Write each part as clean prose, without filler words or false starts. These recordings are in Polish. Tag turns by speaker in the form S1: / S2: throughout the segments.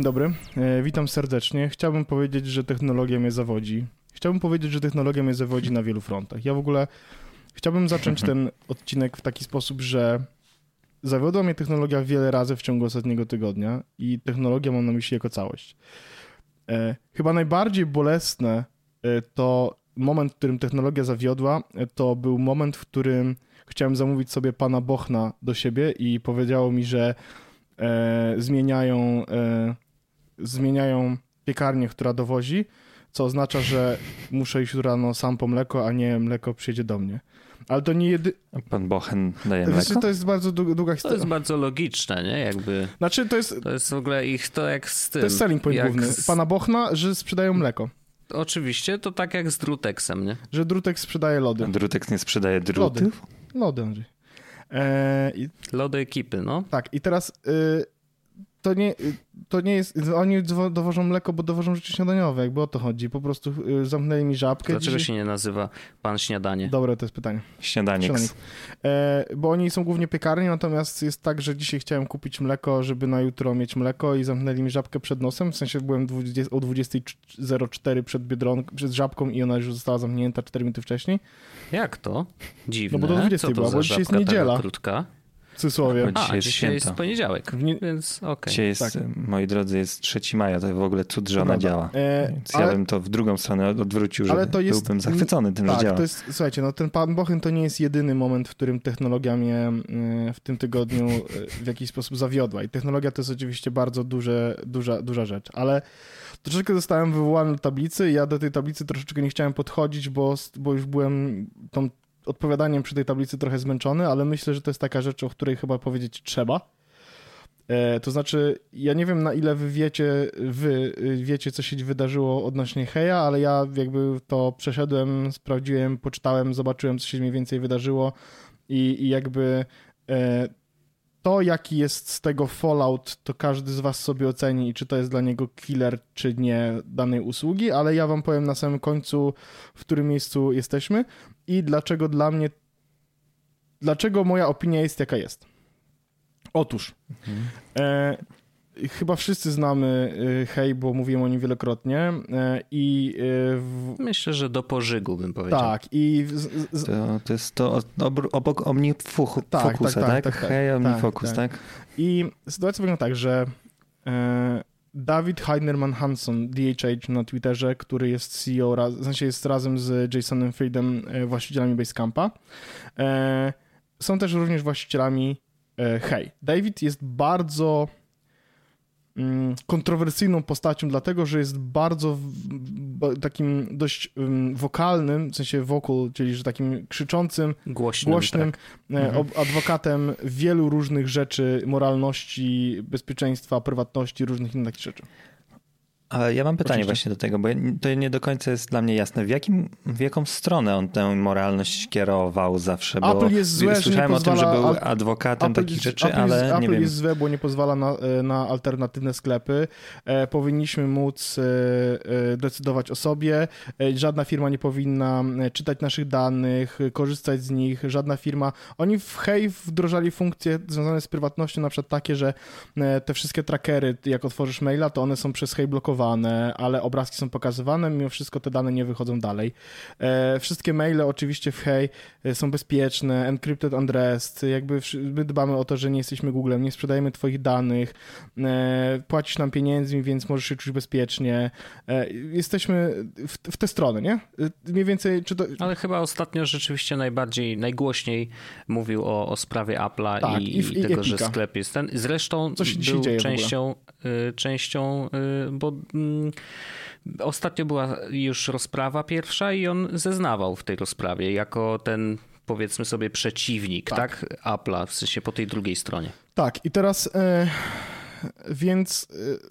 S1: Dzień dobry, witam serdecznie. Chciałbym powiedzieć, że technologia mnie zawodzi. Na wielu frontach. Ja w ogóle chciałbym zacząć ten odcinek w taki sposób, że zawiodła mnie technologia wiele razy w ciągu ostatniego tygodnia i technologia mam na myśli jako całość. Chyba najbardziej bolesne to moment, w którym technologia zawiodła, to był moment, w którym chciałem zamówić sobie pana Bochna do siebie i powiedziało mi, że zmieniają piekarnię, która dowozi, co oznacza, że muszę iść rano sam po mleko, a nie mleko przyjedzie do mnie. Ale to nie jedyne...
S2: Pan Bochen daje mleko?
S1: To jest bardzo długa historia.
S3: To jest bardzo logiczne, nie? Jakby...
S1: Znaczy to jest w ogóle
S3: ich to jak z tym.
S1: To jest selling point główny. Pana Bochna, że sprzedają mleko.
S3: Oczywiście, to tak jak z Drutexem, nie?
S1: Że Drutex sprzedaje lody.
S2: Drutex nie sprzedaje drutów?
S1: Lody, Andrzej.
S3: Lody ekipy, no.
S1: Tak, i teraz to nie jest... Oni dowożą mleko, bo dowożą rzeczy śniadaniowe, jakby o to chodzi. Po prostu zamknęli mi żabkę.
S3: Dlaczego się nie nazywa pan śniadanie?
S1: Dobre, to jest pytanie.
S2: Śniadaniek.
S1: Bo oni są głównie piekarnie, natomiast jest tak, że dzisiaj chciałem kupić mleko, żeby na jutro mieć mleko i zamknęli mi żabkę przed nosem. W sensie byłem o 20:04 przed żabką i ona już została zamknięta 4 minuty wcześniej.
S3: Jak to? Dziwne.
S1: No bo do 20 była, bo dzisiaj jest niedziela.
S3: Krótka?
S1: W cudzysłowie.
S3: Dzisiaj jest poniedziałek, więc okej.
S2: Dzisiaj jest, moi drodzy, jest 3 maja, to w ogóle cud, że ona działa. Więc ja bym to w drugą stronę odwrócił, że byłbym zachwycony tym, że działa.
S1: To jest, słuchajcie, no ten pan Bochen to nie jest jedyny moment, w którym technologia mnie w tym tygodniu w jakiś sposób zawiodła. I technologia to jest oczywiście bardzo duża rzecz, ale troszeczkę zostałem wywołany do tablicy i ja do tej tablicy troszeczkę nie chciałem podchodzić, bo już byłem tą odpowiadaniem przy tej tablicy trochę zmęczony, ale myślę, że to jest taka rzecz, o której chyba powiedzieć trzeba. To znaczy, ja nie wiem, na ile wy wiecie, co się wydarzyło odnośnie Heja, ale ja jakby to przeszedłem, sprawdziłem, poczytałem, zobaczyłem, co się mniej więcej wydarzyło i jakby to, jaki jest z tego fallout, to każdy z was sobie oceni i czy to jest dla niego killer, czy nie danej usługi, ale ja wam powiem na samym końcu, w którym miejscu jesteśmy i dlaczego moja opinia jest jaka jest. Otóż, chyba wszyscy znamy Hej, bo mówiłem o nim wielokrotnie i...
S3: Myślę, że do pożygu bym powiedział.
S1: Tak. I
S2: to jest to obok OmniFocusa, tak? Hej, OmniFocus, tak?
S1: I sytuacja wygląda tak, że David Heinemmann Hansson, DHH na Twitterze, który jest CEO, w sensie jest razem z Jasonem Friedem właścicielami Basecampa, są też również właścicielami Hej. David jest bardzo kontrowersyjną postacią, dlatego, że jest bardzo takim dość wokalnym, w sensie vocal, czyli że takim krzyczącym, głośnym tak. Adwokatem wielu różnych rzeczy, moralności, bezpieczeństwa, prywatności, różnych innych takich rzeczy.
S2: Ale ja mam pytanie właśnie do tego, bo to nie do końca jest dla mnie jasne. W jaką stronę on tę moralność kierował zawsze? Bo
S1: Apple jest złe,
S2: słyszałem o tym, że był adwokatem takich rzeczy, ale nie wiem.
S1: Apple jest złe, bo nie pozwala na alternatywne sklepy. Powinniśmy móc decydować o sobie. Żadna firma nie powinna czytać naszych danych, korzystać z nich. Żadna firma. Oni w Hej wdrożali funkcje związane z prywatnością, na przykład takie, że te wszystkie trackery, jak otworzysz maila, to one są przez Hej blokowane, ale obrazki są pokazywane, mimo wszystko te dane nie wychodzą dalej. Wszystkie maile oczywiście w Hej są bezpieczne, encrypted unrest, jakby my dbamy o to, że nie jesteśmy Googlem, nie sprzedajemy twoich danych, płacisz nam pieniędzmi, więc możesz się czuć bezpiecznie. Jesteśmy w tę stronę, nie? Mniej więcej, czy to...
S3: Ale chyba ostatnio rzeczywiście najgłośniej mówił o sprawie Apple'a
S1: tak,
S3: i tego, Epica. Że sklep jest ten. Zresztą był częścią, bo ostatnio była już rozprawa pierwsza i on zeznawał w tej rozprawie jako ten, powiedzmy sobie, przeciwnik, tak? Apple'a, w sensie po tej drugiej stronie.
S1: Tak, i teraz więc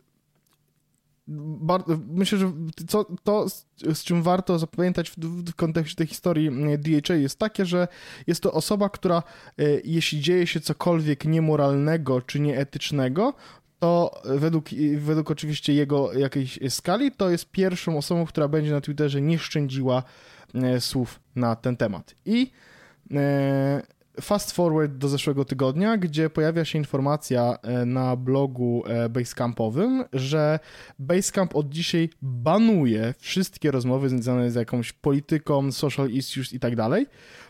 S1: myślę, że to, z czym warto zapamiętać w kontekście tej historii DHA jest takie, że jest to osoba, która jeśli dzieje się cokolwiek niemoralnego czy nieetycznego, to według oczywiście jego jakiejś skali, to jest pierwszą osobą, która będzie na Twitterze nie szczędziła słów na ten temat. I fast forward do zeszłego tygodnia, gdzie pojawia się informacja na blogu Basecampowym, że Basecamp od dzisiaj banuje wszystkie rozmowy związane z jakąś polityką, social issues i tak dalej,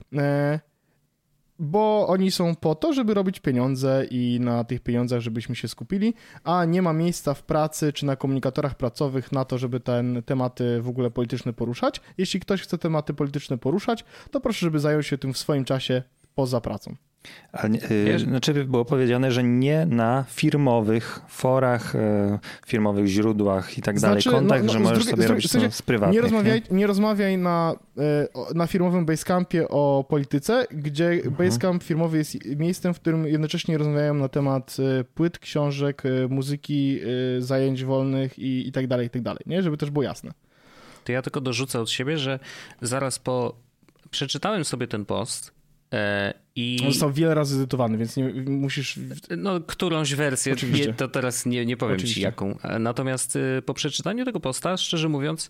S1: bo oni są po to, żeby robić pieniądze i na tych pieniądzach, żebyśmy się skupili, a nie ma miejsca w pracy czy na komunikatorach pracowych na to, żeby te tematy w ogóle polityczne poruszać. Jeśli ktoś chce tematy polityczne poruszać, to proszę, żeby zajął się tym w swoim czasie poza pracą.
S2: Znaczy było powiedziane, że nie na firmowych forach, firmowych źródłach i tak dalej, kontakt, że możesz sobie robić to z prywatnych.
S1: Nie rozmawiaj na firmowym Basecampie o polityce, gdzie Basecamp firmowy jest miejscem, w którym jednocześnie rozmawiają na temat płyt, książek, muzyki, zajęć wolnych i tak dalej, nie? Żeby też było jasne.
S3: To ja tylko dorzucę od siebie, że zaraz przeczytałem sobie ten post i...
S1: On został wiele razy edytowany, więc nie musisz...
S3: No, którąś wersję, to teraz nie powiem ci jaką. Natomiast po przeczytaniu tego posta, szczerze mówiąc,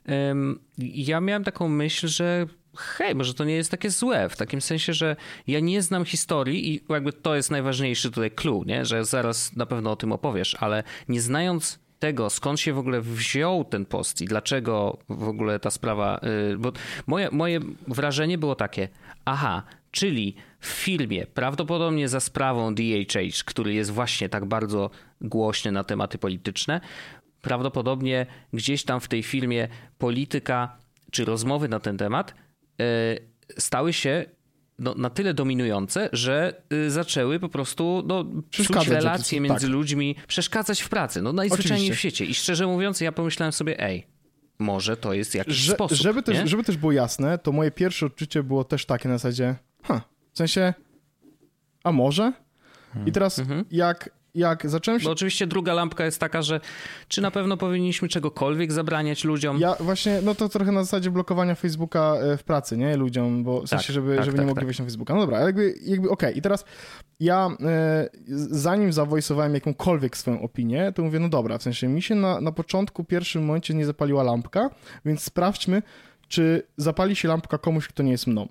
S3: ja miałem taką myśl, że hej, może to nie jest takie złe, w takim sensie, że ja nie znam historii i jakby to jest najważniejszy tutaj clue, nie? Że zaraz na pewno o tym opowiesz, ale nie znając tego, skąd się w ogóle wziął ten post i dlaczego w ogóle ta sprawa... Bo moje wrażenie było takie, czyli w filmie, prawdopodobnie za sprawą DHH, który jest właśnie tak bardzo głośny na tematy polityczne, prawdopodobnie gdzieś tam w tej filmie polityka czy rozmowy na ten temat stały się na tyle dominujące, że zaczęły po prostu psuć relacje między ludźmi, przeszkadzać w pracy, najzwyczajniej w świecie. I szczerze mówiąc, ja pomyślałem sobie, może to jest jakiś sposób.
S1: Żeby też było jasne, to moje pierwsze odczucie było też takie na zasadzie, w sensie, a może? I teraz jak zacząłem się...
S3: Bo oczywiście druga lampka jest taka, że czy na pewno powinniśmy czegokolwiek zabraniać ludziom?
S1: Ja właśnie, to trochę na zasadzie blokowania Facebooka w pracy, nie? Ludziom, bo w sensie, żeby nie mogli wejść na Facebooka. No dobra, jakby okej. I teraz ja zanim zawojsowałem jakąkolwiek swoją opinię, to mówię, no dobra, w sensie mi się na początku, pierwszym momencie nie zapaliła lampka, więc sprawdźmy, czy zapali się lampka komuś, kto nie jest mną.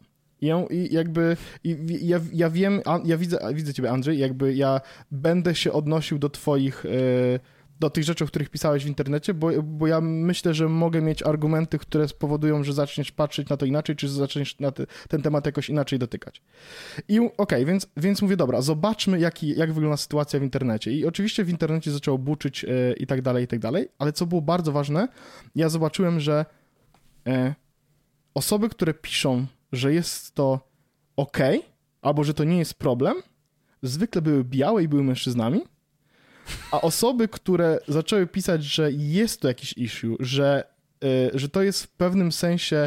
S1: Ja wiem, ja widzę ciebie, Andrzej, jakby ja będę się odnosił do tych rzeczy, o których pisałeś w internecie, bo ja myślę, że mogę mieć argumenty, które spowodują, że zaczniesz patrzeć na to inaczej, czy zaczniesz na ten temat jakoś inaczej dotykać. I więc mówię, dobra, zobaczmy, jak wygląda sytuacja w internecie. I oczywiście w internecie zaczęło buczyć i tak dalej, ale co było bardzo ważne, ja zobaczyłem, że osoby, które piszą, że jest to okej, albo że to nie jest problem, zwykle były białe i były mężczyznami, a osoby, które zaczęły pisać, że jest to jakiś issue, że to jest w pewnym sensie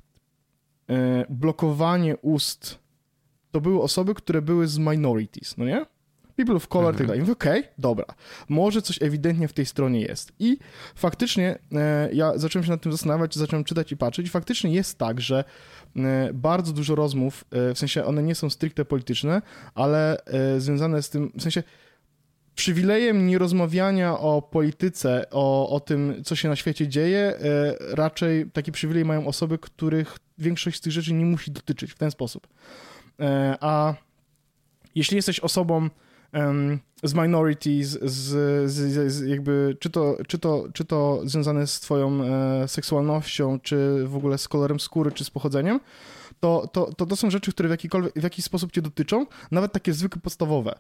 S1: blokowanie ust, to były osoby, które były z minorities, no nie? People of color, tak dalej. Okej, dobra, może coś ewidentnie w tej stronie jest. I faktycznie ja zacząłem się nad tym zastanawiać, zacząłem czytać i patrzeć. I faktycznie jest tak, że bardzo dużo rozmów, w sensie one nie są stricte polityczne, ale związane z tym, w sensie przywilejem nierozmawiania o polityce, o tym, co się na świecie dzieje, raczej taki przywilej mają osoby, których większość z tych rzeczy nie musi dotyczyć w ten sposób. A jeśli jesteś osobą z minorities, z jakby, czy to związane z twoją seksualnością, czy w ogóle z kolorem skóry, czy z pochodzeniem, to są rzeczy, które w jakiś sposób cię dotyczą, nawet takie zwykłe, podstawowe.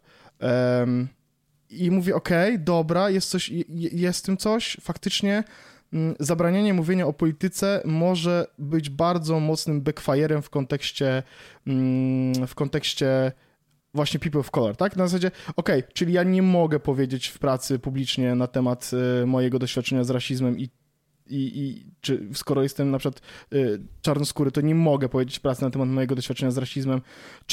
S1: I mówię, okej, dobra, jest w tym coś, faktycznie zabranianie mówienia o polityce może być bardzo mocnym backfire'em w kontekście właśnie people of color, tak? Na zasadzie, czyli ja nie mogę powiedzieć w pracy publicznie na temat mojego doświadczenia z rasizmem czy skoro jestem na przykład czarnoskóry, to nie mogę powiedzieć w pracy na temat mojego doświadczenia z rasizmem,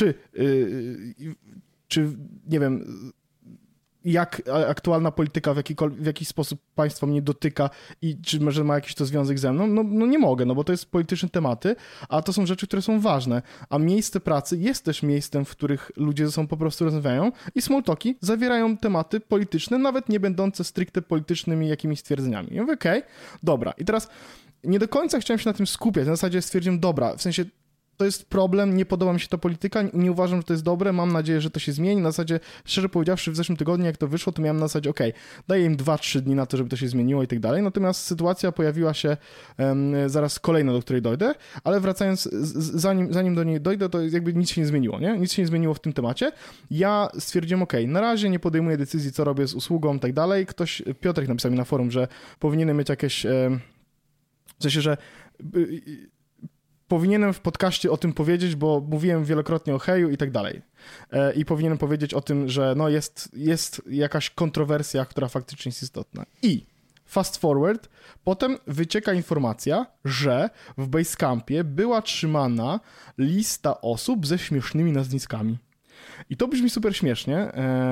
S1: czy nie wiem, jak aktualna polityka w jakiś sposób państwo mnie dotyka i czy może ma jakiś to związek ze mną? No nie mogę, bo to jest polityczne tematy, a to są rzeczy, które są ważne. A miejsce pracy jest też miejscem, w których ludzie ze sobą po prostu rozmawiają i small talki zawierają tematy polityczne, nawet nie będące stricte politycznymi jakimiś stwierdzeniami. Ja mówię, dobra. I teraz nie do końca chciałem się na tym skupiać. Na zasadzie stwierdziłem, dobra, w sensie to jest problem, nie podoba mi się ta polityka, nie uważam, że to jest dobre, mam nadzieję, że to się zmieni. Na zasadzie, szczerze powiedziawszy, w zeszłym tygodniu, jak to wyszło, to miałem na zasadzie, daję im 2-3 dni na to, żeby to się zmieniło i tak dalej. Natomiast sytuacja pojawiła się zaraz kolejna, do której dojdę, ale wracając, zanim do niej dojdę, to jakby nic się nie zmieniło, nie? Nic się nie zmieniło w tym temacie. Ja stwierdziłem, na razie nie podejmuję decyzji, co robię z usługą i tak dalej. Piotrek napisał mi na forum, że powinienem mieć jakieś, w sensie, że powinienem w podcaście o tym powiedzieć, bo mówiłem wielokrotnie o Heju i tak dalej. I powinienem powiedzieć o tym, że no jest jakaś kontrowersja, która faktycznie jest istotna. I fast forward, potem wycieka informacja, że w Basecampie była trzymana lista osób ze śmiesznymi nazwiskami. I to brzmi super śmiesznie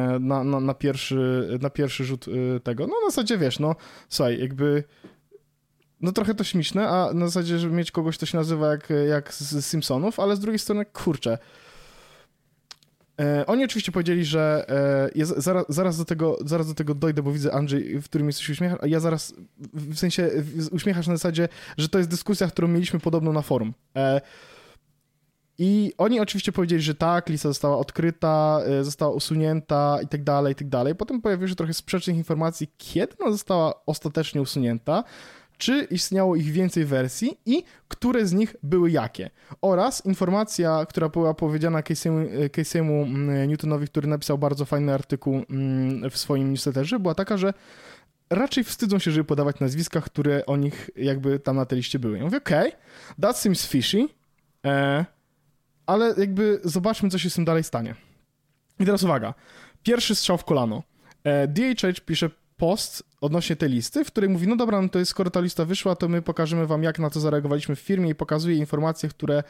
S1: na pierwszy rzut tego. No na zasadzie wiesz, no słuchaj, jakby no trochę to śmieszne, a na zasadzie, żeby mieć kogoś, kto się nazywa jak z Simpsonów, ale z drugiej strony, kurczę. Oni oczywiście powiedzieli, że ja zaraz do tego dojdę, bo widzę, Andrzej, w którym jesteś uśmiechasz, a ja zaraz, w sensie uśmiechasz na zasadzie, że to jest dyskusja, którą mieliśmy podobno na forum. I oni oczywiście powiedzieli, że tak, lista została odkryta, została usunięta i tak dalej. Potem pojawiło się trochę sprzecznych informacji, kiedy ona została ostatecznie usunięta, czy istniało ich więcej wersji i które z nich były jakie. Oraz informacja, która była powiedziana Casey'emu Newtonowi, który napisał bardzo fajny artykuł w swoim newsletterze, była taka, że raczej wstydzą się, żeby podawać nazwiska, które o nich jakby tam na tej liście były. Ja mówię, that seems fishy, ale jakby zobaczmy, co się z tym dalej stanie. I teraz uwaga. Pierwszy strzał w kolano. DHH pisze post odnośnie tej listy, w której mówi, no dobra, no to jest, skoro ta lista wyszła, to my pokażemy wam, jak na to zareagowaliśmy w firmie i pokazuje informacje,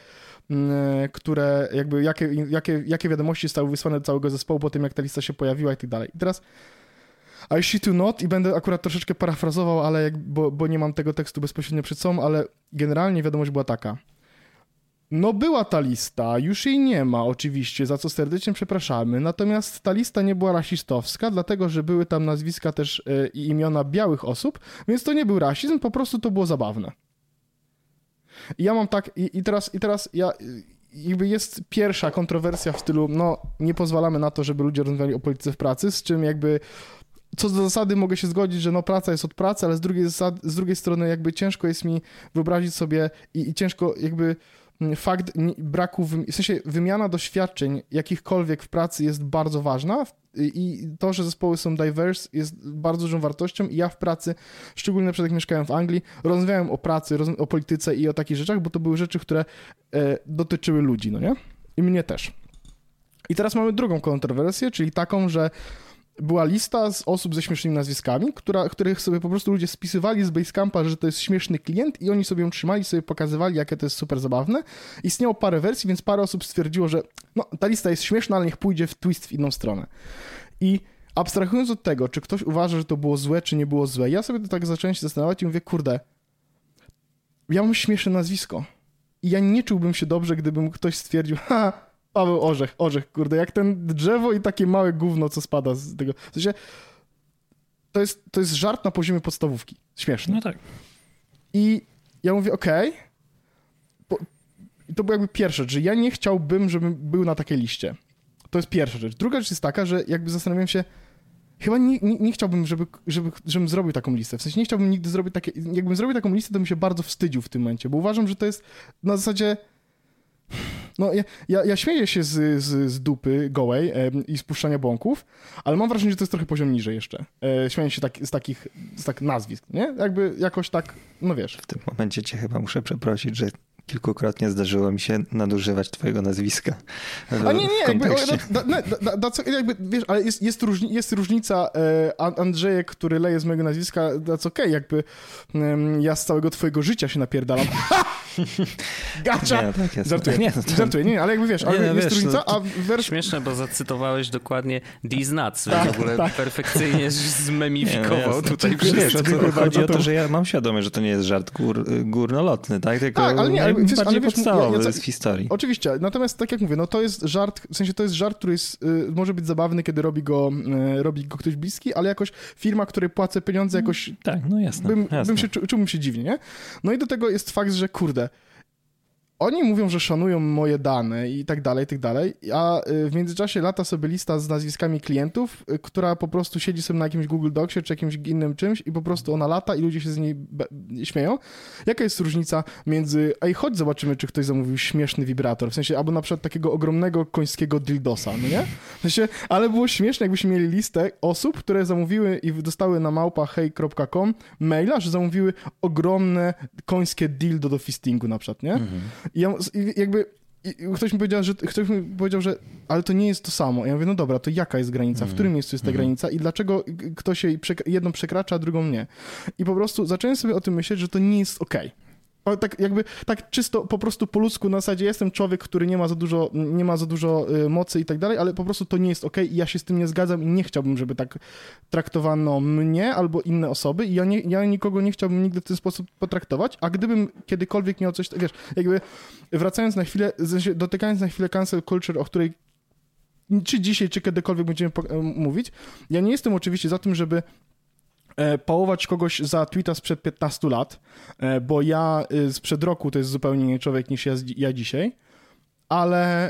S1: które jakby, jakie wiadomości zostały wysłane do całego zespołu po tym, jak ta lista się pojawiła i tak dalej. I teraz I shit you not i będę akurat troszeczkę parafrazował, ale bo nie mam tego tekstu bezpośrednio przed sobą, ale generalnie wiadomość była taka. No była ta lista, już jej nie ma oczywiście, za co serdecznie przepraszamy, natomiast ta lista nie była rasistowska, dlatego, że były tam nazwiska też i imiona białych osób, więc to nie był rasizm, po prostu to było zabawne. I ja mam tak, i teraz ja, jakby jest pierwsza kontrowersja w stylu, no nie pozwalamy na to, żeby ludzie rozmawiali o polityce w pracy, z czym jakby co do zasady mogę się zgodzić, że no praca jest od pracy, ale z drugiej strony jakby ciężko jest mi wyobrazić sobie i ciężko jakby fakt braku, w sensie wymiana doświadczeń jakichkolwiek w pracy jest bardzo ważna i to, że zespoły są diverse jest bardzo dużą wartością i ja w pracy, szczególnie na przykład jak mieszkałem w Anglii, rozmawiałem o pracy, o polityce i o takich rzeczach, bo to były rzeczy, które dotyczyły ludzi, no nie? I mnie też. I teraz mamy drugą kontrowersję, czyli taką, że była lista z osób ze śmiesznymi nazwiskami, których sobie po prostu ludzie spisywali z Basecampa, że to jest śmieszny klient i oni sobie ją trzymali, sobie pokazywali, jakie to jest super zabawne. Istniało parę wersji, więc parę osób stwierdziło, że no, ta lista jest śmieszna, ale niech pójdzie w twist w inną stronę. I abstrahując od tego, czy ktoś uważa, że to było złe, czy nie było złe, ja sobie to tak zacząłem się zastanawiać i mówię, kurde, ja mam śmieszne nazwisko i ja nie czułbym się dobrze, gdybym ktoś stwierdził, Paweł Orzech, kurde, jak ten drzewo i takie małe gówno, co spada z tego. W sensie, to jest żart na poziomie podstawówki. Śmieszny.
S2: No tak.
S1: I ja mówię, I to była jakby pierwsza rzecz, że ja nie chciałbym, żebym był na takiej liście. To jest pierwsza rzecz. Druga rzecz jest taka, że jakby zastanawiam się, chyba nie chciałbym, żebym zrobił taką listę. W sensie nie chciałbym nigdy zrobić takiej... Jakbym zrobił taką listę, to bym się bardzo wstydził w tym momencie, bo uważam, że to jest na zasadzie... No, ja śmieję się z dupy gołej i spuszczania bąków, ale mam wrażenie, że to jest trochę poziom niżej jeszcze. Śmieję się z takich nazwisk, nie? Jakby jakoś tak, no wiesz.
S2: W tym momencie cię chyba muszę przeprosić, że kilkukrotnie zdarzyło mi się nadużywać twojego nazwiska.
S1: A nie, jakby, wiesz, ale jest różnica Andrzejek, który leje z mojego nazwiska, that's okej, jakby ja z całego twojego życia się napierdalam. Gacza!
S2: Nie, tak jest.
S1: Żartuję, ale jakby wiesz, ale jest różnica, a
S3: Śmieszne, bo zacytowałeś dokładnie These Nuts, tak, w ogóle perfekcyjnie zmemifikował tutaj
S2: wszystko. Chodzi o to, że ja mam świadomość, że to nie jest żart górnolotny, tak? Tylko bardziej podstawowy z historii.
S1: Oczywiście, natomiast tak jak mówię, no to jest żart, w sensie to jest żart, który jest, może być zabawny, kiedy robi go ktoś bliski, ale jakoś firma, której płacę pieniądze, jakoś...
S2: Tak, no jasne.
S1: Czułbym się dziwnie, nie? No i do tego jest fakt, że kurde, oni mówią, że szanują moje dane i tak dalej, a w międzyczasie lata sobie lista z nazwiskami klientów, która po prostu siedzi sobie na jakimś Google Docsie czy jakimś innym czymś i po prostu ona lata i ludzie się z niej śmieją. Jaka jest różnica między, chodź zobaczymy, czy ktoś zamówił śmieszny wibrator, w sensie, albo na przykład takiego ogromnego końskiego dildosa, no nie? W sensie, ale było śmieszne, jakbyśmy mieli listę osób, które zamówiły i dostały na @hey.com maila, że zamówiły ogromne końskie dildo do fistingu na przykład, nie? I ktoś mi powiedział, że ale to nie jest to samo. Ja mówię, no dobra, to jaka jest granica? W którym miejscu jest ta granica? I dlaczego ktoś jej jedną przekracza, a drugą nie? I po prostu zacząłem sobie o tym myśleć, że to nie jest okej. Tak czysto po prostu po ludzku na zasadzie jestem człowiek, który nie ma za dużo mocy i tak dalej, ale po prostu to nie jest okej i ja się z tym nie zgadzam i nie chciałbym, żeby tak traktowano mnie albo inne osoby i ja nikogo nie chciałbym nigdy w ten sposób potraktować, a gdybym kiedykolwiek miał coś, wiesz, jakby wracając na chwilę, dotykając na chwilę cancel culture, o której czy dzisiaj, czy kiedykolwiek będziemy mówić, ja nie jestem oczywiście za tym, żeby pałować kogoś za tweeta sprzed 15 lat, bo ja sprzed roku to jest zupełnie inny człowiek niż ja dzisiaj, ale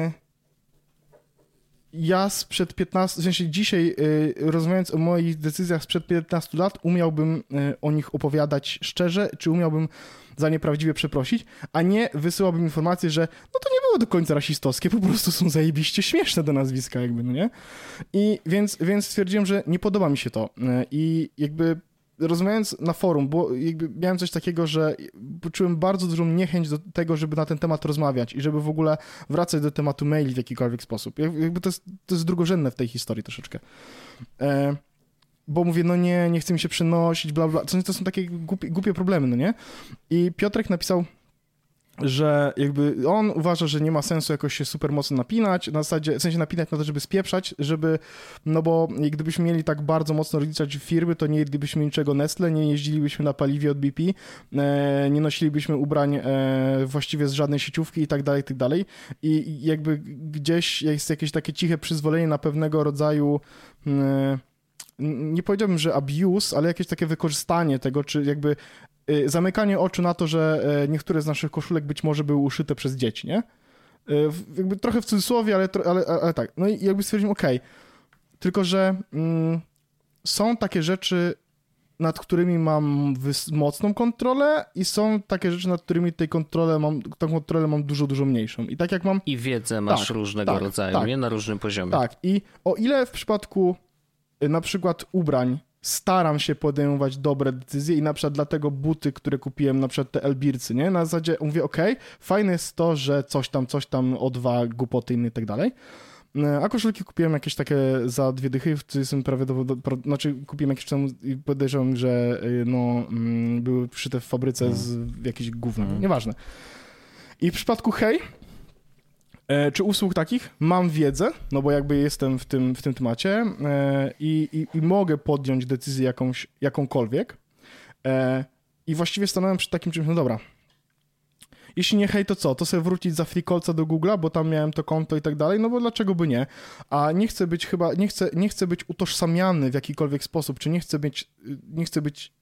S1: ja sprzed 15, w sensie dzisiaj rozmawiając o moich decyzjach sprzed 15 lat, umiałbym o nich opowiadać szczerze, czy umiałbym za nie prawdziwie przeprosić, a nie wysyłałbym informację, że no to nie było do końca rasistowskie, po prostu są zajebiście śmieszne te nazwiska jakby, no nie? I więc stwierdziłem, że nie podoba mi się to i jakby rozmawiając na forum, bo jakby miałem coś takiego, że poczułem bardzo dużą niechęć do tego, żeby na ten temat rozmawiać i żeby w ogóle wracać do tematu maili w jakikolwiek sposób. Jakby to jest drugorzędne w tej historii troszeczkę. Bo mówię, no nie chcę mi się przenosić, bla, bla. To są takie głupie problemy, no nie? I Piotrek napisał, że jakby on uważa, że nie ma sensu jakoś się super mocno napinać, na zasadzie, w sensie napinać na to, żeby spieprzać, no bo gdybyśmy mieli tak bardzo mocno rozliczać firmy, to nie jedlibyśmy niczego Nestle, nie jeździlibyśmy na paliwie od BP, nie nosilibyśmy ubrań właściwie z żadnej sieciówki i tak dalej. I jakby gdzieś jest jakieś takie ciche przyzwolenie na pewnego rodzaju nie powiedziałbym, że abuse, ale jakieś takie wykorzystanie tego, czy jakby zamykanie oczu na to, że niektóre z naszych koszulek być może były uszyte przez dzieci, nie? Jakby trochę w cudzysłowie, ale tak. No i jakby stwierdziłem, okej. Tylko że są takie rzeczy, nad którymi mam mocną kontrolę i są takie rzeczy, nad którymi tę kontrolę mam dużo, dużo mniejszą. I tak jak mam...
S3: I wiedzę masz różnego rodzaju, nie? Na różnym poziomie.
S1: Tak. I o ile w przypadku na przykład ubrań staram się podejmować dobre decyzje i na przykład dlatego buty, które kupiłem, na przykład te Elbircy, nie? Na zasadzie mówię, okej, fajne jest to, że coś tam, O2, głupoty inne i tak dalej. A koszulki kupiłem jakieś takie za 2 dychy, w cudzysłowie prawie znaczy kupiłem jakieś tam i podejrzewam, że były przyszyte w fabryce z jakichś gównem, nieważne. I w przypadku czy usług takich mam wiedzę, no bo jakby jestem w tym temacie i mogę podjąć decyzję jakąkolwiek i właściwie stanąłem przed takim czymś, no dobra, jeśli nie to co, to sobie wrócić za FreeCallsa do Google'a, bo tam miałem to konto i tak dalej, no bo dlaczego by nie? A nie chcę być utożsamiany w jakikolwiek sposób, czy nie chcę być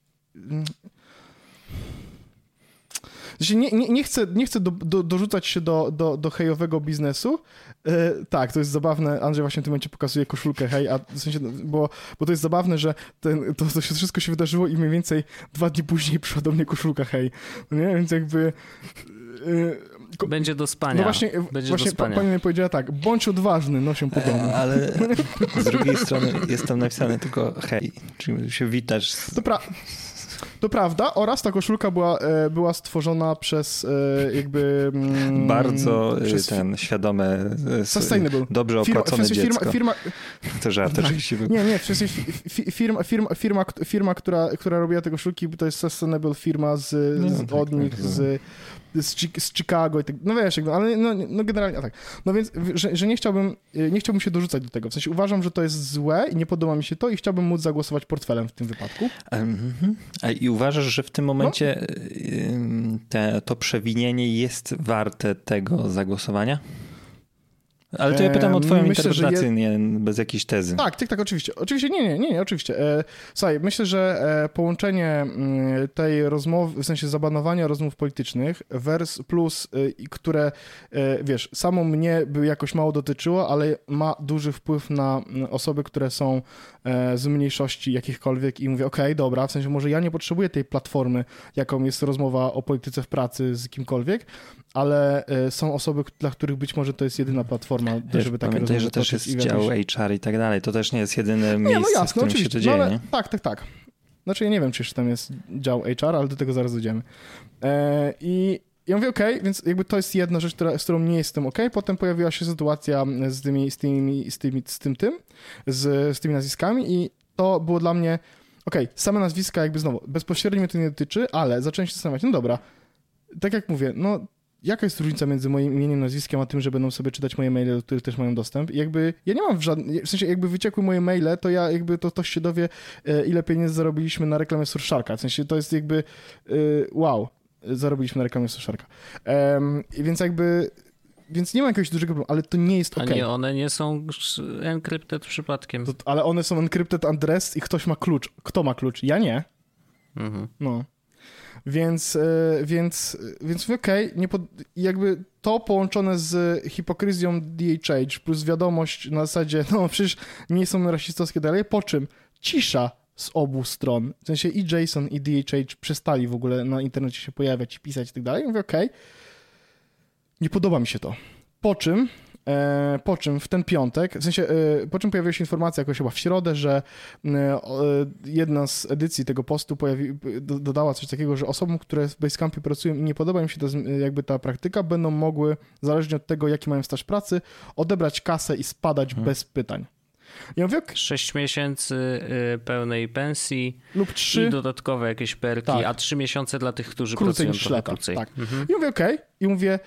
S1: nie chcę dorzucać się do hejowego biznesu. Tak, to jest zabawne. Andrzej właśnie w tym momencie pokazuje koszulkę hej, a w sensie, bo to jest zabawne, że to wszystko się wydarzyło i mniej więcej 2 dni później przyszła do mnie koszulka hej. Nie? Więc jakby...
S3: Będzie do spania.
S1: No właśnie pani mi powiedziała tak, bądź odważny, noś ją po domu.
S2: Ale z drugiej strony jest tam napisane tylko hej, czyli się witasz.
S1: To prawda, oraz ta koszulka była stworzona przez jakby...
S2: Bardzo świadome,
S1: sustainable.
S2: Dobrze opłacone dziecko. To żart oczywiście.
S1: Nie, w sensie firma, która robiła te koszulki, to jest sustainable firma od nich, z Chicago i tak, no wiesz, ale no generalnie tak. No więc, że nie chciałbym się dorzucać do tego. W sensie uważam, że to jest złe i nie podoba mi się to i chciałbym móc zagłosować portfelem w tym wypadku.
S2: I uważasz, że w tym momencie to przewinienie jest warte tego zagłosowania? Ale to ja pytam o twoją interpretację, nie bez jakiejś tezy.
S1: Tak, oczywiście. Oczywiście, nie, oczywiście. Słuchaj, myślę, że połączenie tej rozmowy, w sensie zabanowania rozmów politycznych plus, które, wiesz, samo mnie by jakoś mało dotyczyło, ale ma duży wpływ na osoby, które są z mniejszości jakichkolwiek i mówię, okej, dobra, w sensie może ja nie potrzebuję tej platformy, jaką jest rozmowa o polityce w pracy z kimkolwiek, ale są osoby, dla których być może to jest jedyna platforma, żeby takie
S2: rozmowy. Pamiętaj, że też jest dział HR i tak dalej. To też nie jest jedyne miejsce, w którym się to dzieje. Ale,
S1: tak. Znaczy ja nie wiem, czy jeszcze tam jest dział HR, ale do tego zaraz dojdziemy. I ja mówię, okej, więc jakby to jest jedna rzecz, z którą nie jestem okej. Potem pojawiła się sytuacja z tymi nazwiskami i to było dla mnie, same nazwiska jakby znowu, bezpośrednio mnie to nie dotyczy, ale zacząłem się zastanawiać, no dobra, tak jak mówię, no jaka jest różnica między moim imieniem, nazwiskiem, a tym, że będą sobie czytać moje maile, do których też mają dostęp? I jakby ja nie mam w sensie jakby wyciekły moje maile, to ja jakby to ktoś się dowie, ile pieniędzy zarobiliśmy na reklamie Surfsharka. W sensie to jest jakby wow, zarobiliśmy na reklamie Surfsharka. Więc nie ma jakiegoś dużego problemu, ale to nie jest okej.
S3: A nie, one nie są encrypted przypadkiem.
S1: Ale one są encrypted address i ktoś ma klucz. Kto ma klucz? Ja nie.
S3: Mhm.
S1: No. Więc okej, jakby to połączone z hipokryzją DHH plus wiadomość na zasadzie, no przecież nie są rasistowskie dalej, po czym cisza z obu stron, w sensie i Jason i DHH przestali w ogóle na internecie się pojawiać, pisać i tak dalej. Mówię, nie podoba mi się to. Po czym w ten piątek, w sensie, po czym pojawiła się informacja jakoś chyba w środę, że jedna z edycji tego postu dodała coś takiego, że osobom, które w Basecampie pracują i nie podoba im się jakby ta praktyka, będą mogły, zależnie od tego, jaki mają staż pracy, odebrać kasę i spadać bez pytań. Ja mówię,
S3: 6 miesięcy pełnej pensji
S1: lub 3
S3: i dodatkowe jakieś perki, tak. A 3 miesiące dla tych, którzy pracują trochę krócej.
S1: Tak. I mówię, i mówię...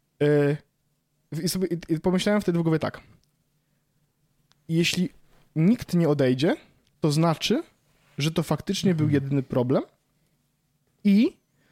S1: I pomyślałem wtedy w głowie tak. Jeśli nikt nie odejdzie, to znaczy, że to faktycznie był jedyny problem i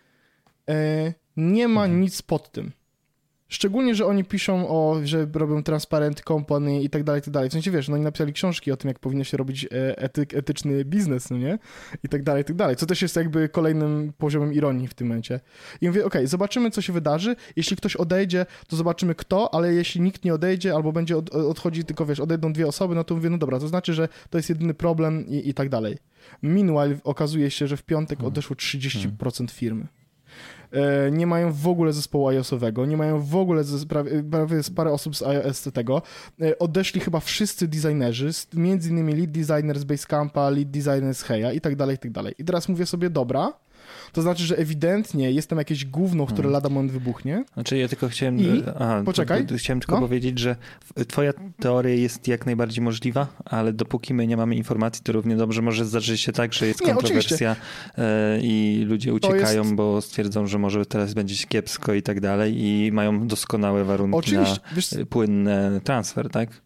S1: nie ma nic pod tym. Szczególnie, że oni piszą że robią transparent company i tak dalej, w sensie, wiesz, no oni napisali książki o tym, jak powinno się robić etyczny biznes, no nie? I tak dalej, co też jest jakby kolejnym poziomem ironii w tym momencie. I mówię, zobaczymy, co się wydarzy. Jeśli ktoś odejdzie, to zobaczymy kto, ale jeśli nikt nie odejdzie albo będzie odchodzi tylko, wiesz, odejdą 2 osoby, no to mówię, no dobra, to znaczy, że to jest jedyny problem i tak dalej. Meanwhile okazuje się, że w piątek odeszło 30% firmy. Nie mają w ogóle zespołu iOS-owego, nie mają w ogóle prawie parę osób z iOS tego. Odeszli chyba wszyscy designerzy, między innymi lead designer z Basecampa, lead designer z Heya i tak dalej. I teraz mówię sobie, dobra, to znaczy, że ewidentnie jest tam jakieś gówno, które lada moment wybuchnie.
S2: Znaczy ja tylko chciałem...
S1: Poczekaj.
S2: Chciałem tylko powiedzieć, że twoja teoria jest jak najbardziej możliwa, ale dopóki my nie mamy informacji, to równie dobrze może zdarzyć się tak, że jest kontrowersja i ludzie uciekają, bo stwierdzą, że może teraz będzie kiepsko i tak dalej i mają doskonałe warunki na płynny transfer, tak?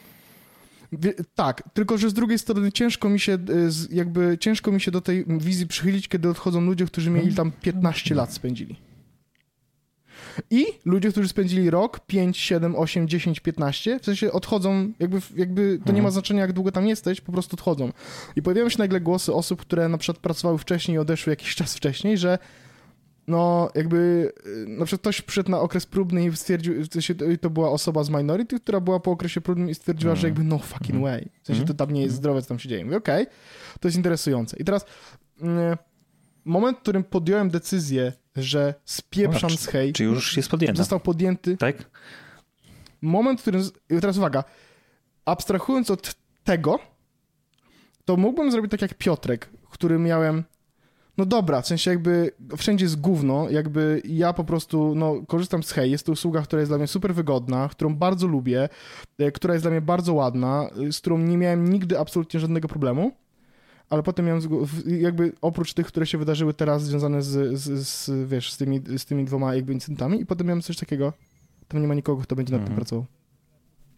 S1: Tak, tylko że z drugiej strony ciężko mi się do tej wizji przychylić, kiedy odchodzą ludzie, którzy mieli tam 15 lat spędzili. I ludzie, którzy spędzili rok, 5, 7, 8, 10, 15, w sensie odchodzą, jakby to nie ma znaczenia, jak długo tam jesteś, po prostu odchodzą. I pojawiają się nagle głosy osób, które na przykład pracowały wcześniej i odeszły jakiś czas wcześniej, że no jakby na przykład ktoś przyszedł na okres próbny i stwierdził, to była osoba z Minority, która była po okresie próbnym i stwierdziła, że jakby no fucking way. W sensie to tam nie jest zdrowe, co tam się dzieje. Mówię, to jest interesujące. I teraz moment, w którym podjąłem decyzję, że spieprzam z Hey.
S2: Czy już jest podjęty?
S1: Został podjęty.
S2: Tak?
S1: Moment, w którym... I teraz uwaga. Abstrahując od tego, to mógłbym zrobić tak jak Piotrek, który miałem... No dobra, w sensie jakby wszędzie jest gówno, jakby ja po prostu korzystam z Hey, jest to usługa, która jest dla mnie super wygodna, którą bardzo lubię, która jest dla mnie bardzo ładna, z którą nie miałem nigdy absolutnie żadnego problemu, ale potem miałem jakby oprócz tych, które się wydarzyły teraz związane z tymi 2 jakby incydentami i potem miałem coś takiego, tam nie ma nikogo, kto będzie nad tym pracował.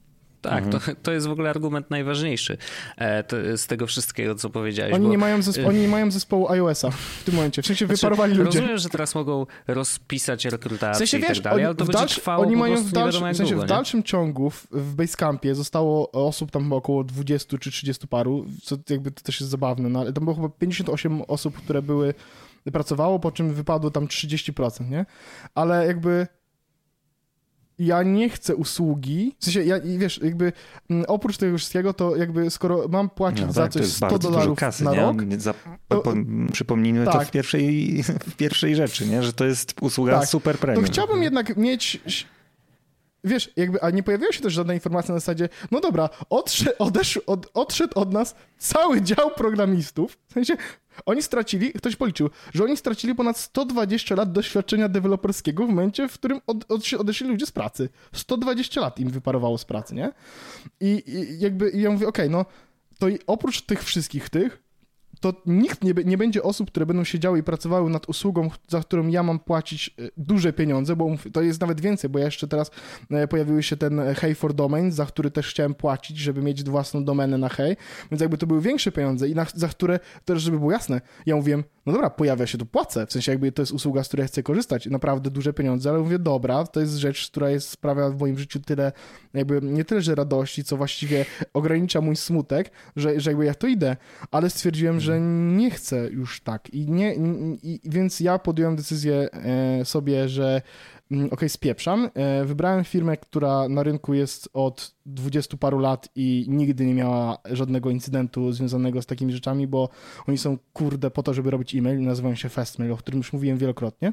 S3: Tak, to jest w ogóle argument najważniejszy z tego wszystkiego, co powiedziałeś.
S1: Oni nie mają zespołu iOS-a w tym momencie. W sensie wyparowali ludzie.
S3: Rozumiem, że teraz mogą rozpisać rekrutację i tak dalej, ale to będzie trwało
S1: oni
S3: po
S1: mają
S3: prostu nie wiadomo jak długo.
S1: W dalszym ciągu w Basecampie zostało osób tam około 20 czy 30 paru, co jakby to też jest zabawne, no ale tam było chyba 58 osób, które pracowało, po czym wypadło tam 30%, nie? Ale jakby ja nie chcę usługi, w sensie, wiesz, jakby oprócz tego wszystkiego, to jakby skoro mam płacić za coś $100
S2: kasy,
S1: na rok...
S2: Przypomnijmy to w pierwszej rzeczy, nie? Że to jest usługa super premium.
S1: To chciałbym jednak mieć... Wiesz, jakby, a nie pojawiła się też żadna informacja na zasadzie, no dobra, odszedł od nas cały dział programistów, w sensie oni stracili, ktoś policzył, że oni stracili ponad 120 lat doświadczenia deweloperskiego w momencie, w którym odeszli ludzie z pracy. 120 lat im wyparowało z pracy, nie? I jakby ja mówię, okej, no to oprócz tych wszystkich to nikt nie będzie osób, które będą siedziały i pracowały nad usługą, za którą ja mam płacić duże pieniądze, bo to jest nawet więcej, bo ja jeszcze teraz pojawiły się ten Hey for Domain, za który też chciałem płacić, żeby mieć własną domenę na Hey, więc jakby to były większe pieniądze i za które, też żeby było jasne, ja mówiłem, no dobra, pojawia się, to płacę, w sensie jakby to jest usługa, z której ja chcę korzystać, naprawdę duże pieniądze, ale mówię, dobra, to jest rzecz, która sprawia w moim życiu tyle, jakby nie tyle, że radości, co właściwie ogranicza mój smutek, że jakby ja w to idę, ale stwierdziłem, że nie chcę już tak więc ja podjąłem decyzję sobie, że spieprzam. Wybrałem firmę, która na rynku jest od 20 paru lat i nigdy nie miała żadnego incydentu związanego z takimi rzeczami, bo oni są po to, żeby robić e-mail, nazywają się Fastmail, o którym już mówiłem wielokrotnie.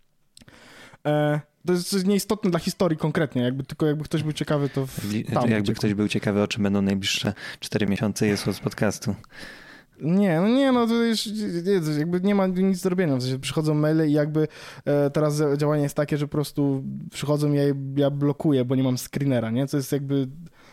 S1: To jest nieistotne dla historii konkretnie, tylko jakby ktoś był ciekawy, to
S2: jakby ktoś był ciekawy, o czym będą najbliższe 4 miesiące jest z podcastu.
S1: No to już jakby nie ma nic do robienia, w sensie przychodzą maile i jakby teraz działanie jest takie, że po prostu przychodzą i ja blokuję, bo nie mam screenera, nie? Co jest jakby...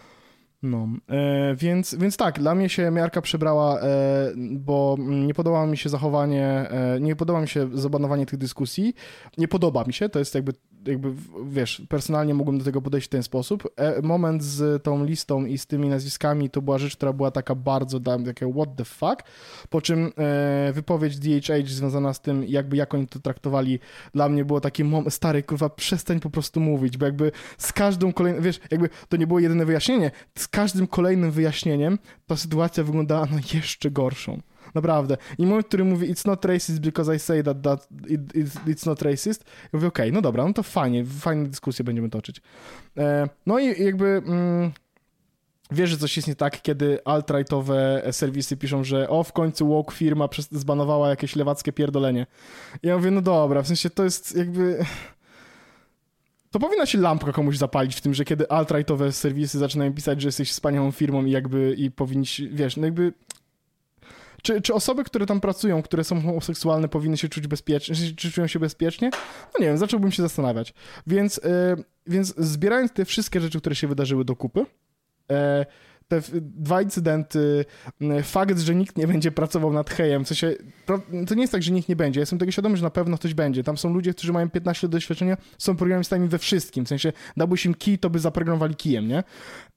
S1: Więc tak, dla mnie się miarka przebrała, bo nie podoba mi się zachowanie, nie podoba mi się zabanowanie tych dyskusji, nie podoba mi się, to jest jakby wiesz, personalnie mogłem do tego podejść w ten sposób. Moment z tą listą i z tymi nazwiskami to była rzecz, która była taka bardzo, takie what the fuck, po czym wypowiedź DHH związana z tym, jak oni to traktowali, dla mnie było taki stary, kurwa, przestań po prostu mówić, bo jakby z każdą kolejną, wiesz, jakby to nie było jedyne wyjaśnienie, z każdym kolejnym wyjaśnieniem ta sytuacja wyglądała jeszcze gorszą. Naprawdę. I moment, który mówi it's not racist because I say that it's not racist, ja mówię okej, no dobra, no to fajne dyskusje będziemy toczyć. No i jakby wiesz, że coś jest nie tak, kiedy alt-rightowe serwisy piszą, że w końcu woke firma zbanowała jakieś lewackie pierdolenie. I ja mówię, no dobra, w sensie to jest jakby... To powinna się lampka komuś zapalić w tym, że kiedy alt-rightowe serwisy zaczynają pisać, że jesteś wspaniałą firmą i powinniś, wiesz, no jakby... Czy osoby, które tam pracują, które są homoseksualne, powinny się czuć bezpiecznie, czy czują się bezpiecznie? No nie wiem, zacząłbym się zastanawiać. Więc zbierając te wszystkie rzeczy, które się wydarzyły do kupy, te 2 incydenty, fakt, że nikt nie będzie pracował nad Heyem, w sensie, to nie jest tak, że nikt nie będzie, ja jestem tego świadomy, że na pewno ktoś będzie. Tam są ludzie, którzy mają 15 lat doświadczenia, są programistami we wszystkim, w sensie dałbyś im kij, to by zaprogramowali kijem, nie?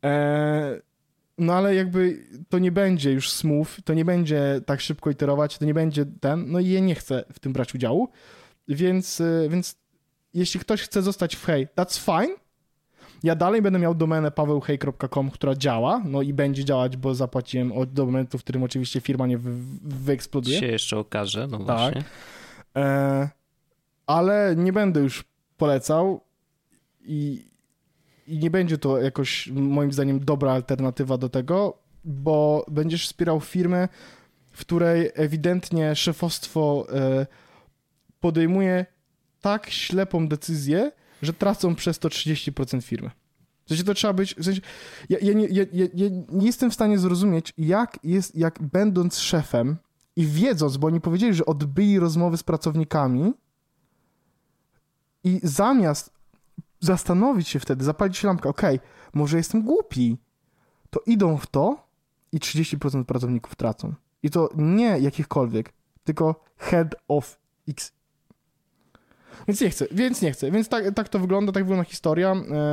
S1: No ale jakby to nie będzie już smooth, to nie będzie tak szybko iterować, to nie będzie no i ja nie chcę w tym brać udziału, więc jeśli ktoś chce zostać w Hey, that's fine. Ja dalej będę miał domenę pawełhej.com, która działa, no i będzie działać, bo zapłaciłem do momentu, w którym oczywiście firma nie wyeksploduje.
S3: Się jeszcze okaże, no właśnie.
S1: Tak. Ale nie będę już polecał i nie będzie to jakoś, moim zdaniem, dobra alternatywa do tego, bo będziesz wspierał firmę, w której ewidentnie szefostwo podejmuje tak ślepą decyzję, że tracą przez to 30% firmy. W sensie to trzeba być... W sensie, ja nie jestem w stanie zrozumieć, jak będąc szefem i wiedząc, bo oni powiedzieli, że odbyli rozmowy z pracownikami i zamiast zastanowić się wtedy, zapalić się lampkę, może jestem głupi, to idą w to i 30% pracowników tracą. I to nie jakichkolwiek, tylko head of X. Więc nie chcę. Więc tak to wygląda, tak wygląda historia.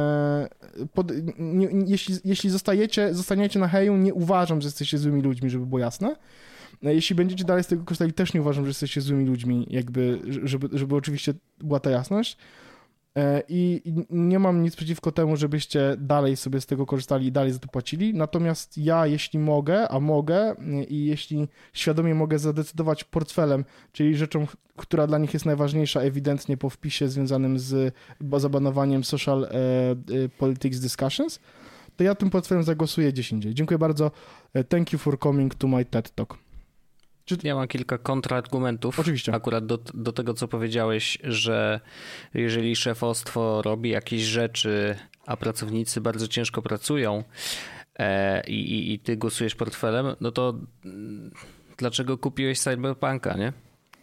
S1: Jeśli zostaniecie na Heju, nie uważam, że jesteście złymi ludźmi, żeby było jasne. Jeśli będziecie dalej z tego korzystali, też nie uważam, że jesteście złymi ludźmi, jakby, żeby oczywiście była ta jasność. I nie mam nic przeciwko temu, żebyście dalej sobie z tego korzystali i dalej za to płacili. Natomiast ja, jeśli mogę, a mogę i jeśli świadomie mogę zadecydować portfelem, czyli rzeczą, która dla nich jest najważniejsza ewidentnie po wpisie związanym z zabanowaniem social politics discussions, to ja tym portfelem zagłosuję gdzieś indziej. Dziękuję bardzo. Thank you for coming to my TED Talk.
S3: Ja mam kilka kontrargumentów.
S1: Oczywiście. Akurat
S3: do tego, co powiedziałeś, że jeżeli szefostwo robi jakieś rzeczy, a pracownicy bardzo ciężko pracują i ty głosujesz portfelem, no to dlaczego kupiłeś Cyberpunka, nie?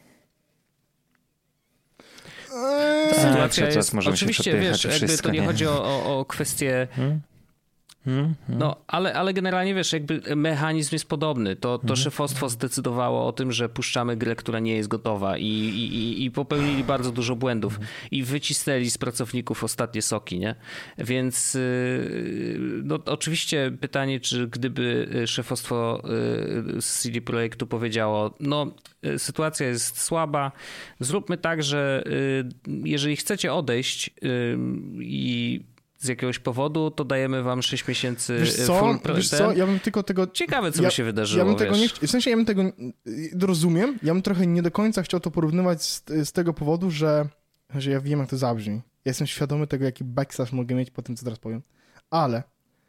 S3: Sytuacja jest... Oczywiście, wiesz, jakby to nie chodzi o kwestię... No, ale generalnie wiesz, jakby mechanizm jest podobny. To szefostwo zdecydowało o tym, że puszczamy grę, która nie jest gotowa i popełnili bardzo dużo błędów i wycisnęli z pracowników ostatnie soki, nie? Więc no, oczywiście pytanie, czy gdyby szefostwo z CD Projektu powiedziało, no sytuacja jest słaba, zróbmy tak, że jeżeli chcecie odejść i z jakiegoś powodu, to dajemy wam 6 miesięcy
S1: Wiesz co, ja bym tylko tego...
S3: Ciekawe, co by się wydarzyło,
S1: ja bym tego nie... W sensie ja bym tego... Rozumiem, ja bym trochę nie do końca chciał to porównywać z tego powodu, że ja wiem, jak to zabrzmi. Ja jestem świadomy tego, jaki backslash mogę mieć po tym, co teraz powiem. Ale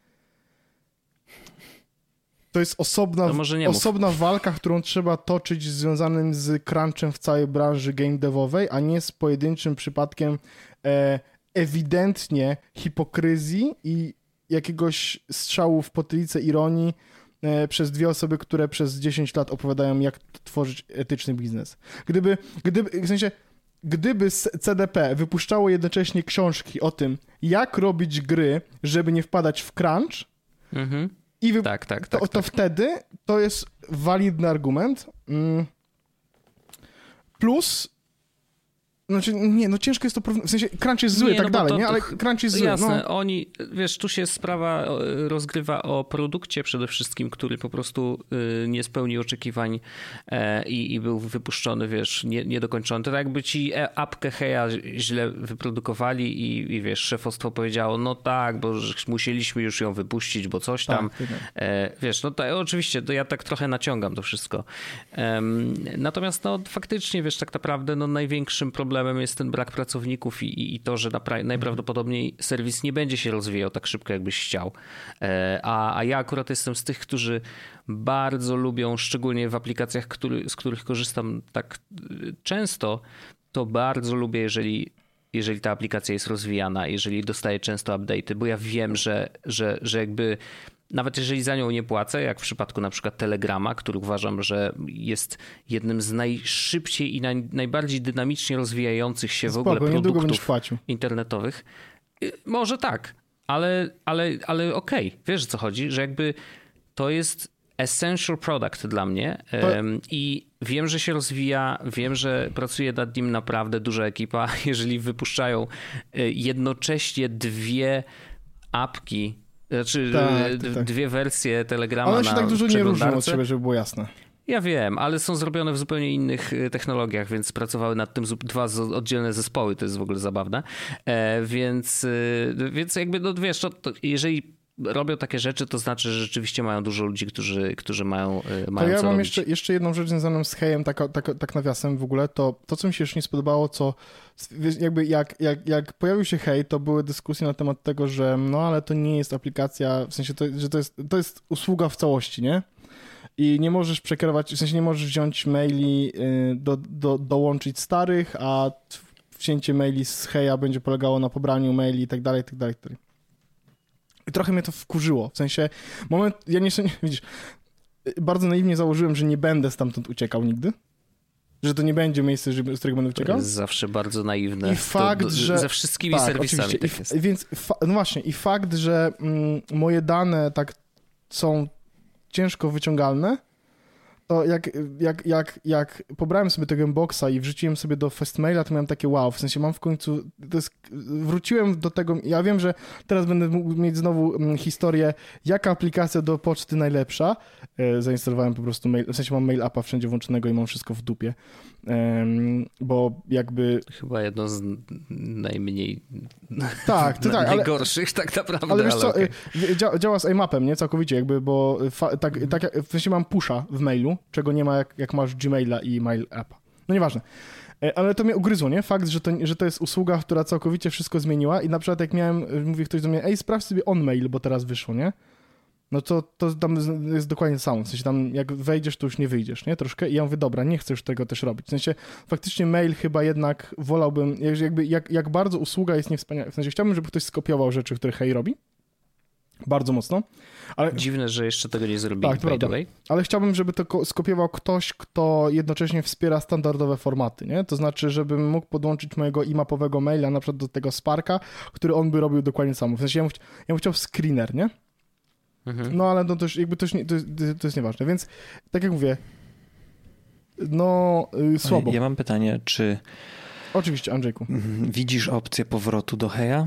S1: to jest osobna walka, którą trzeba toczyć związanym z crunchem w całej branży game devowej, a nie z pojedynczym przypadkiem ewidentnie hipokryzji i jakiegoś strzału w potylicę ironii przez dwie osoby, które przez 10 lat opowiadają, jak tworzyć etyczny biznes. Gdyby CDP wypuszczało jednocześnie książki o tym, jak robić gry, żeby nie wpadać w crunch, to wtedy to jest walidny argument. Plus znaczy, nie, no ciężko jest to porównać, w sensie crunch jest zły i tak dalej, nie? Ale crunch jest zły.
S3: Jasne, no. Oni, wiesz, tu się sprawa rozgrywa o produkcie przede wszystkim, który po prostu nie spełnił oczekiwań i był wypuszczony, wiesz, niedokończony. To tak jakby ci apkę Heja źle wyprodukowali i wiesz, szefostwo powiedziało, no tak, bo musieliśmy już ją wypuścić, bo coś tam. Tak. Wiesz, no to oczywiście, to ja tak trochę naciągam to wszystko. Natomiast no faktycznie, wiesz, tak naprawdę no największym problemem jest ten brak pracowników i to, że najprawdopodobniej serwis nie będzie się rozwijał tak szybko, jakbyś chciał. A ja akurat jestem z tych, którzy bardzo lubią, szczególnie w aplikacjach, z których korzystam tak często, to bardzo lubię, jeżeli ta aplikacja jest rozwijana, jeżeli dostaje często update'y, bo ja wiem, że jakby nawet jeżeli za nią nie płacę, jak w przypadku na przykład Telegrama, który uważam, że jest jednym z najszybciej i najbardziej dynamicznie rozwijających się w ogóle produktów internetowych. Może tak, ale okej. Wiesz, o co chodzi, że jakby to jest essential product dla mnie i wiem, że się rozwija, wiem, że pracuje nad nim naprawdę duża ekipa. Jeżeli wypuszczają jednocześnie dwie apki, znaczy dwie wersje Telegrama na
S1: przeglądarce. One się tak dużo nie różnią od siebie, żeby było jasne.
S3: Ja wiem, ale są zrobione w zupełnie innych technologiach, więc pracowały nad tym dwa oddzielne zespoły, to jest w ogóle zabawne. Więc jakby, no wiesz, to jeżeli robią takie rzeczy, to znaczy, że rzeczywiście mają dużo ludzi, którzy mają
S1: to ja
S3: co
S1: mam
S3: robić.
S1: jeszcze jedną rzecz związaną z Hejem, tak nawiasem w ogóle, to co mi się już nie spodobało, co jakby jak pojawił się Hej, to były dyskusje na temat tego, że no ale to nie jest aplikacja, w sensie że to jest usługa w całości, nie? I nie możesz przekierować, w sensie nie możesz wziąć maili, dołączyć starych, a wcięcie maili z Heja będzie polegało na pobraniu maili i tak dalej, i tak dalej. I trochę mnie to wkurzyło, w sensie widzisz, bardzo naiwnie założyłem, że nie będę stamtąd uciekał nigdy, że to nie będzie miejsce, z którego będę uciekał.
S3: To jest zawsze bardzo naiwne.
S1: I fakt, że...
S3: Ze wszystkimi serwisami tak jest.
S1: Więc, no właśnie, i fakt, że moje dane tak są ciężko wyciągalne, to jak pobrałem sobie tego inboxa i wrzuciłem sobie do Fastmaila, to miałem takie wow, w sensie mam w końcu, wróciłem do tego, ja wiem, że teraz będę mógł mieć znowu historię, jaka aplikacja do poczty najlepsza. Zainstalowałem po prostu mail, w sensie mam mail appa wszędzie włączonego i mam wszystko w dupie, bo jakby...
S3: Chyba jedno z najmniej
S1: gorszych
S3: tak naprawdę.
S1: Ale wiesz co, okay. Działa z IMAP-em, nie? Całkowicie jakby, bo w sensie mam pusha w mailu, czego nie ma jak masz Gmaila i mail appa. No nieważne. Ale to mnie ugryzło, nie? Fakt, że to jest usługa, która całkowicie wszystko zmieniła i na przykład jak mówi ktoś do mnie, ej, sprawdź sobie on-mail, bo teraz wyszło, nie? No to tam jest dokładnie to samo. W sensie tam jak wejdziesz, to już nie wyjdziesz, nie? Troszkę. I ja mówię, dobra, nie chcę już tego też robić. W sensie faktycznie mail chyba jednak wolałbym, jak bardzo usługa jest niewspaniała. W sensie chciałbym, żeby ktoś skopiował rzeczy, które Hej robi. Bardzo mocno. Ale...
S3: Dziwne, że jeszcze tego nie zrobili.
S1: Tak, prawda. Ale chciałbym, żeby to skopiował ktoś, kto jednocześnie wspiera standardowe formaty, nie? To znaczy, żebym mógł podłączyć mojego imapowego maila na przykład do tego Sparka, który on by robił dokładnie samo. W sensie ja bym chciał screener, nie? No ale to też jakby to jest nieważne, więc tak jak mówię, no słabo.
S2: Ja mam pytanie, czy...
S1: Oczywiście, Andrzejku.
S2: Widzisz opcję powrotu do Heja?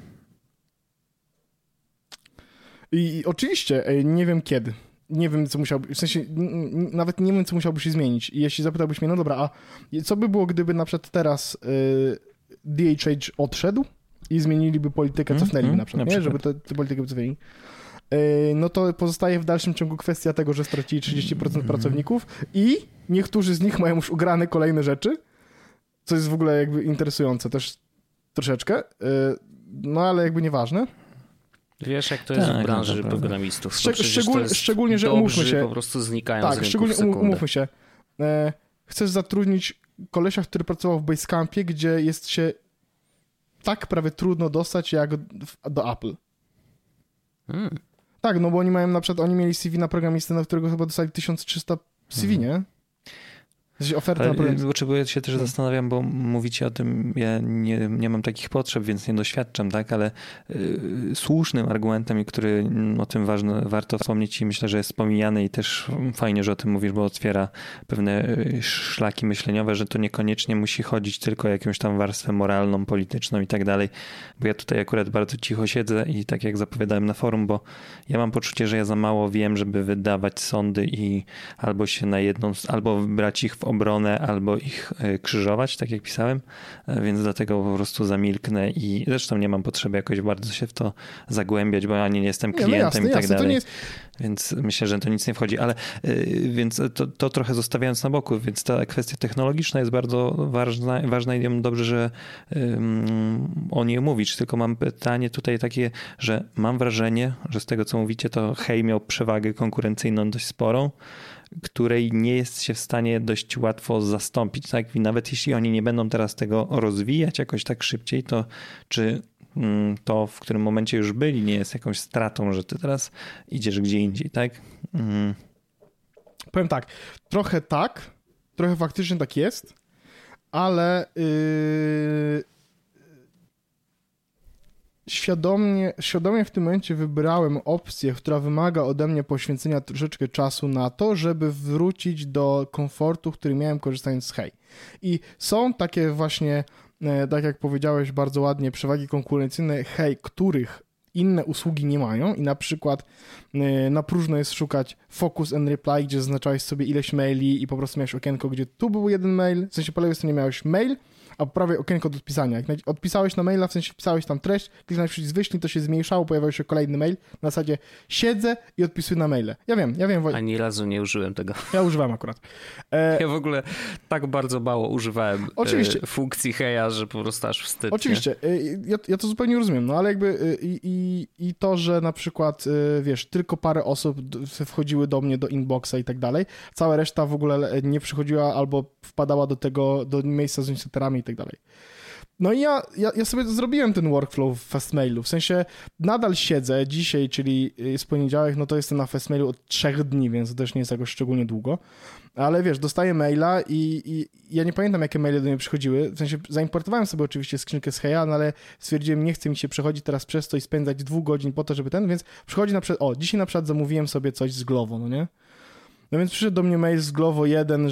S1: I oczywiście, nie wiem kiedy. Nie wiem, co musiałby, w sensie nawet nie wiem, co musiałby się zmienić. I jeśli zapytałbyś mnie, no dobra, a co by było, gdyby na przykład teraz DHH odszedł i zmieniliby politykę, cofnęliby na przykład, nie? Żeby tę politykę cofnęli. No to pozostaje w dalszym ciągu kwestia tego, że stracili 30% pracowników i niektórzy z nich mają już ugrane kolejne rzeczy, co jest w ogóle jakby interesujące też troszeczkę, no ale jakby nieważne.
S3: Wiesz, jak to jest w branży programistów.
S1: Szczególnie, że umówmy się.
S3: Po prostu znikają
S1: tak, z rynku w sekundę. Umówmy się. Chcesz zatrudnić kolesia, który pracował w Basecampie, gdzie jest się tak prawie trudno dostać jak do Apple. Tak, no bo oni mają na przykład, oni mieli CV na programistę, na którego chyba dostali 1300 CV, nie? Oferta
S2: Bo ja się też zastanawiam, bo mówicie o tym, ja nie mam takich potrzeb, więc nie doświadczam, tak, ale słusznym argumentem, i który o tym warto wspomnieć i myślę, że jest pomijany i też fajnie, że o tym mówisz, bo otwiera pewne szlaki myśleniowe, że to niekoniecznie musi chodzić tylko o jakąś tam warstwę moralną, polityczną i tak dalej, bo ja tutaj akurat bardzo cicho siedzę i tak jak zapowiadałem na forum, bo ja mam poczucie, że ja za mało wiem, żeby wydawać sądy i albo się na jedną, albo brać ich w obronę, albo ich krzyżować, tak jak pisałem, więc dlatego po prostu zamilknę i zresztą nie mam potrzeby jakoś bardzo się w to zagłębiać, bo ani nie jestem klientem i tak dalej. Więc myślę, że to nic nie wchodzi, ale więc to trochę zostawiając na boku, więc ta kwestia technologiczna jest bardzo ważna i dobrze, że o niej mówisz, tylko mam pytanie tutaj takie, że mam wrażenie, że z tego co mówicie, to Hej miał przewagę konkurencyjną dość sporą, której nie jest się w stanie dość łatwo zastąpić, tak? I nawet jeśli oni nie będą teraz tego rozwijać jakoś tak szybciej, to czy to, w którym momencie już byli, nie jest jakąś stratą, że ty teraz idziesz gdzie indziej, tak?
S1: Powiem tak, trochę faktycznie tak jest, ale świadomie w tym momencie wybrałem opcję, która wymaga ode mnie poświęcenia troszeczkę czasu na to, żeby wrócić do komfortu, który miałem korzystając z Hej. I są takie właśnie, tak jak powiedziałeś bardzo ładnie, przewagi konkurencyjne Hej, których inne usługi nie mają i na przykład na próżno jest szukać Focus and Reply, gdzie zaznaczałeś sobie ileś maili i po prostu miałeś okienko, gdzie tu był jeden mail, w sensie po lewej stronie miałeś mail, a po prawej okienko do odpisania. Jak odpisałeś na maila, w sensie wpisałeś tam treść, kliknąłeś przycisk wyślij, to się zmniejszało, pojawiał się kolejny mail. Na zasadzie siedzę i odpisuję na maile. Ja wiem.
S3: Ani razu nie użyłem tego.
S1: Ja używałem akurat.
S3: Ja w ogóle tak bardzo mało używałem funkcji Heja, że po prostu aż wstyd.
S1: Oczywiście. Ja to zupełnie rozumiem, no ale jakby i to, że na przykład, wiesz, tylko parę osób wchodziły do mnie, do inboxa i tak dalej, cała reszta w ogóle nie przychodziła albo wpadała do miejsca z newsletterami i tak dalej. No i ja sobie zrobiłem ten workflow w Fastmailu, w sensie nadal siedzę dzisiaj, czyli jest poniedziałek, no to jestem na Fastmailu od 3 dni, więc to też nie jest jakoś szczególnie długo, ale wiesz, dostaję maila i ja nie pamiętam, jakie maile do mnie przychodziły, w sensie zaimportowałem sobie oczywiście skrzynkę z Heja, no ale stwierdziłem, nie chce mi się przechodzić teraz przez to i spędzać 2 godzin po to, żeby więc przychodzi na przykład, dzisiaj na przykład zamówiłem sobie coś z Glovo, no nie? No więc przyszedł do mnie mail z Glovo 1,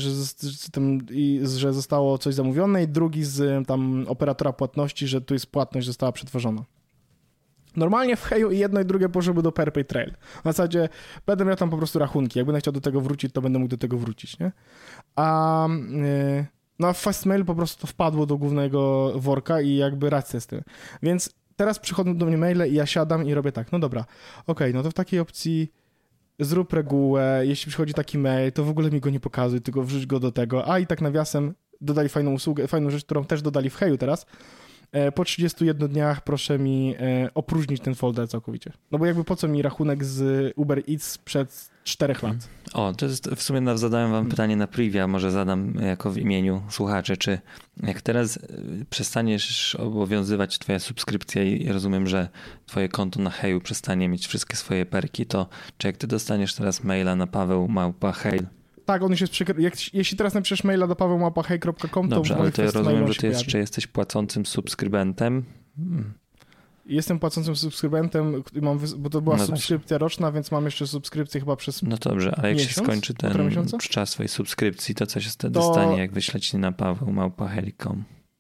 S1: że zostało coś zamówione i drugi z tam operatora płatności, że tu jest płatność, została przetworzona. Normalnie w Heju i jedno i drugie poszłyby do PerPay Trail. W zasadzie będę miał tam po prostu rachunki. Jak będę chciał do tego wrócić, to będę mógł do tego wrócić, nie? A no w Fastmail po prostu to wpadło do głównego worka i jakby racja z tym. Więc teraz przychodzą do mnie maile i ja siadam i robię tak, no dobra, okej, no to w takiej opcji zrób regułę, jeśli przychodzi taki mail, to w ogóle mi go nie pokazuj, tylko wrzuć go do tego. A i tak nawiasem dodali fajną usługę, fajną rzecz, którą też dodali w Heju teraz. Po 31 dniach proszę mi opróżnić ten folder całkowicie. No bo jakby po co mi rachunek z Uber Eats sprzed 4 lat?
S2: O, to jest w sumie zadałem wam pytanie na privie, może zadam jako w imieniu słuchaczy, czy jak teraz przestaniesz obowiązywać twoja subskrypcja i rozumiem, że twoje konto na Heju przestanie mieć wszystkie swoje perki, to czy jak ty dostaniesz teraz maila na paweł@hej.
S1: Tak, on już jest jeśli teraz napiszesz maila do paweł@hej.com, to
S2: dobrze, ale to ja rozumiem, że ty jeszcze jesteś płacącym subskrybentem.
S1: Jestem płacącym subskrybentem, bo to była subskrypcja roczna, więc mam jeszcze subskrypcję chyba przez
S2: No dobrze, ale jak się skończy ten czas swojej subskrypcji, to co się wtedy stanie, jak wyśleć na paweł@hej.com?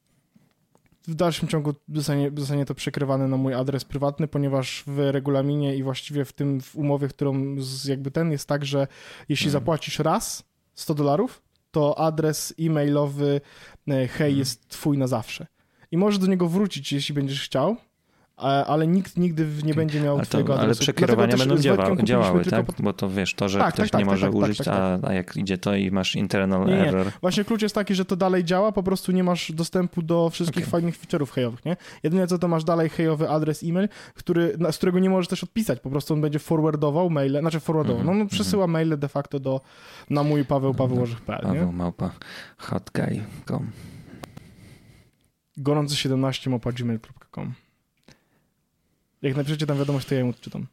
S1: W dalszym ciągu zostanie to przekrywane na mój adres prywatny, ponieważ w regulaminie i właściwie w umowie, którą jest tak, że jeśli zapłacisz raz $100, to adres e-mailowy Hej jest twój na zawsze. I możesz do niego wrócić, jeśli będziesz chciał, ale nikt nigdy nie będzie miał twojego adresu.
S2: Ale przekierowania będą działały, tak? Bo to wiesz, to, że ktoś nie może użyć, a jak idzie to i masz internal error.
S1: Właśnie klucz jest taki, że to dalej działa, po prostu nie masz dostępu do wszystkich fajnych feature'ów hejowych, nie? Jedyne co to masz dalej hejowy adres e-mail, z którego nie możesz też odpisać, po prostu on będzie forwardował maile, przesyła maile de facto na mój paweł.orzech.pl, nie?
S2: Paweł@hotguy.com
S1: gorący17@gmail.com. Jak napiszecie tam wiadomość, to ja ją odczytam.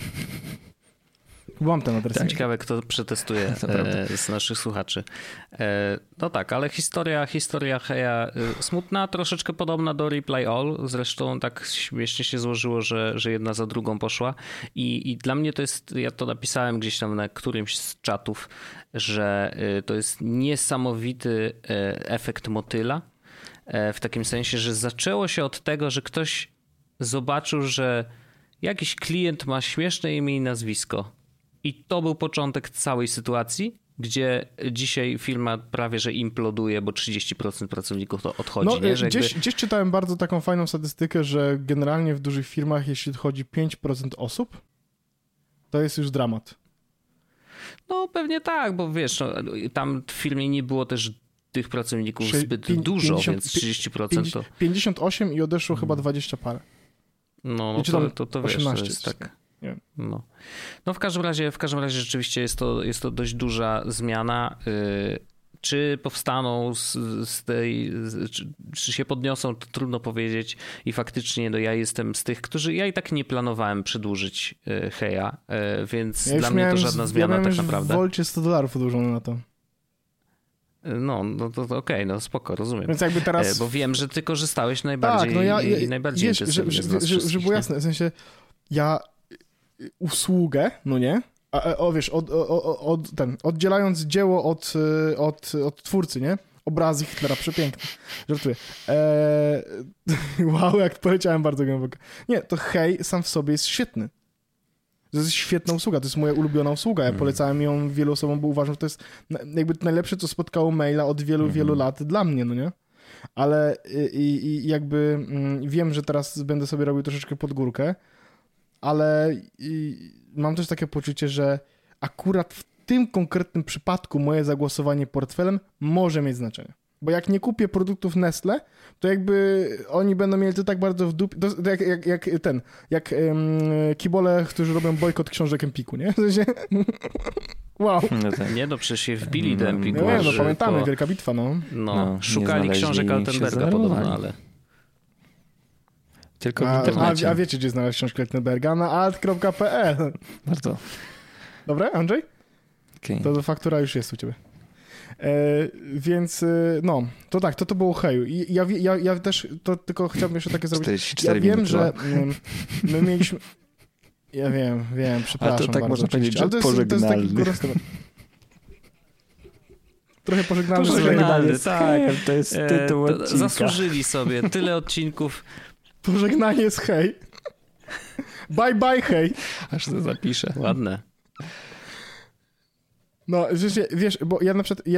S1: Mam ten adres.
S3: Tak. Ciekawe, kto przetestuje z naszych słuchaczy. No tak, ale historia Heja smutna, troszeczkę podobna do Reply All. Zresztą tak śmiesznie się złożyło, że jedna za drugą poszła. I dla mnie to jest, ja to napisałem gdzieś tam na którymś z czatów, że to jest niesamowity efekt motyla. W takim sensie, że zaczęło się od tego, że ktoś zobaczył, że jakiś klient ma śmieszne imię i nazwisko. I to był początek całej sytuacji, gdzie dzisiaj firma prawie że imploduje, bo 30% pracowników to odchodzi.
S1: No, nie? Że gdzieś czytałem bardzo taką fajną statystykę, że generalnie w dużych firmach, jeśli odchodzi 5% osób, to jest już dramat.
S3: No pewnie tak, bo wiesz, tam w firmie nie było też tych pracowników zbyt dużo, więc 30% to...
S1: 58 i odeszło chyba 20 parę.
S3: No to wiesz, 18 to jest tak. No w każdym razie rzeczywiście jest to dość duża zmiana. Czy powstaną z tej, czy się podniosą, to trudno powiedzieć i faktycznie ja jestem z tych, ja i tak nie planowałem przedłużyć Heja, więc dla mnie to żadna zmiana tak naprawdę.
S1: Ja miałem w Wolcie $100 odłożone na to.
S3: No to okej, no spoko, rozumiem.
S1: Więc jakby teraz...
S3: Bo wiem, że ty korzystałeś najbardziej i najbardziej intensywnie z nas
S1: żeby było jasne, w sensie ja usługę, no nie? Oddzielając dzieło od twórcy, nie? Obrazy Hitlera, przepiękne. Żartuję. Wow, jak powiedziałem bardzo głęboko. Nie, to Hej sam w sobie jest świetny. To jest świetna usługa, to jest moja ulubiona usługa. Ja polecałem ją wielu osobom, bo uważam, że to jest jakby najlepsze, co spotkało maila od wielu lat dla mnie, no nie? Ale jakby wiem, że teraz będę sobie robił troszeczkę pod górkę, ale mam też takie poczucie, że akurat w tym konkretnym przypadku moje zagłosowanie portfelem może mieć znaczenie. Bo jak nie kupię produktów Nestle, to jakby oni będą mieli to tak bardzo w dupie, jak kibole, którzy robią bojkot książek Empiku, nie? W sensie, wow.
S3: Nie, przecież się wbili do Empiku.
S1: No pamiętamy, wielka bitwa,
S3: no. Szukali książek Altenberga podobno, ale...
S2: Tylko w internecie.
S1: A wiecie, gdzie znaleźć książkę Altenberga? Na alt.pl.
S2: Bardzo.
S1: Dobra, Andrzej?
S2: Okay.
S1: To faktura już jest u ciebie. Więc no, to tak, to było Heju. I ja też, to tylko chciałbym jeszcze takie zrobić.
S2: 44
S1: ja wiem, że my mieliśmy... Ja wiem, przepraszam.
S2: Ale to tak
S1: bardzo,
S2: można powiedzieć, że
S1: to jest taki trochę pożegnamy.
S2: Pożegnanie, tak, to jest tytuł odcinka.
S3: Zasłużyli sobie tyle odcinków.
S1: Pożegnanie z hej. Bye bye hej.
S2: Aż to zapiszę.
S3: Ładne.
S1: No, wiesz, bo ja na przykład,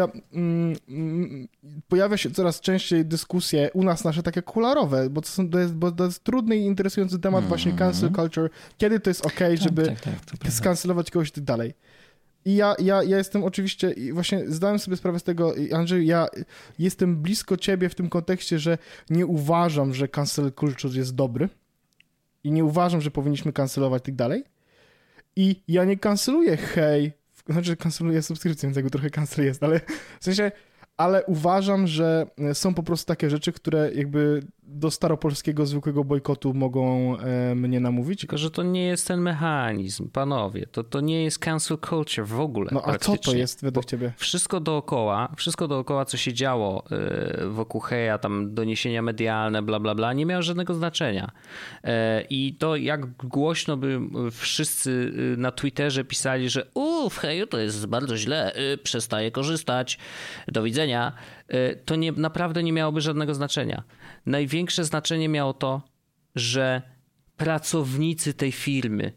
S1: pojawia się coraz częściej dyskusje u nas nasze takie kularowe, bo to jest trudny i interesujący temat właśnie cancel culture, kiedy to jest okej, żeby skancelować kogoś i tak dalej. I ja jestem oczywiście, właśnie zdałem sobie sprawę z tego, Andrzej, ja jestem blisko ciebie w tym kontekście, że nie uważam, że cancel culture jest dobry i nie uważam, że powinniśmy kancelować i tak dalej. I ja nie kanceluję znaczy kanceluję subskrypcję, więc jakby trochę cancel jest, ale w sensie, ale uważam, że są po prostu takie rzeczy, które jakby do staropolskiego zwykłego bojkotu mogą mnie namówić.
S3: Tylko, że to nie jest ten mechanizm, panowie. To nie jest cancel culture w ogóle.
S1: No a co to jest według ciebie?
S3: Wszystko dookoła, co się działo wokół Heja, tam doniesienia medialne, bla, bla, bla, nie miało żadnego znaczenia. I to jak głośno by wszyscy na Twitterze pisali, że w Heju to jest bardzo źle, przestaję korzystać, do widzenia, to naprawdę nie miałoby żadnego znaczenia. Największe znaczenie miało to, że pracownicy tej firmy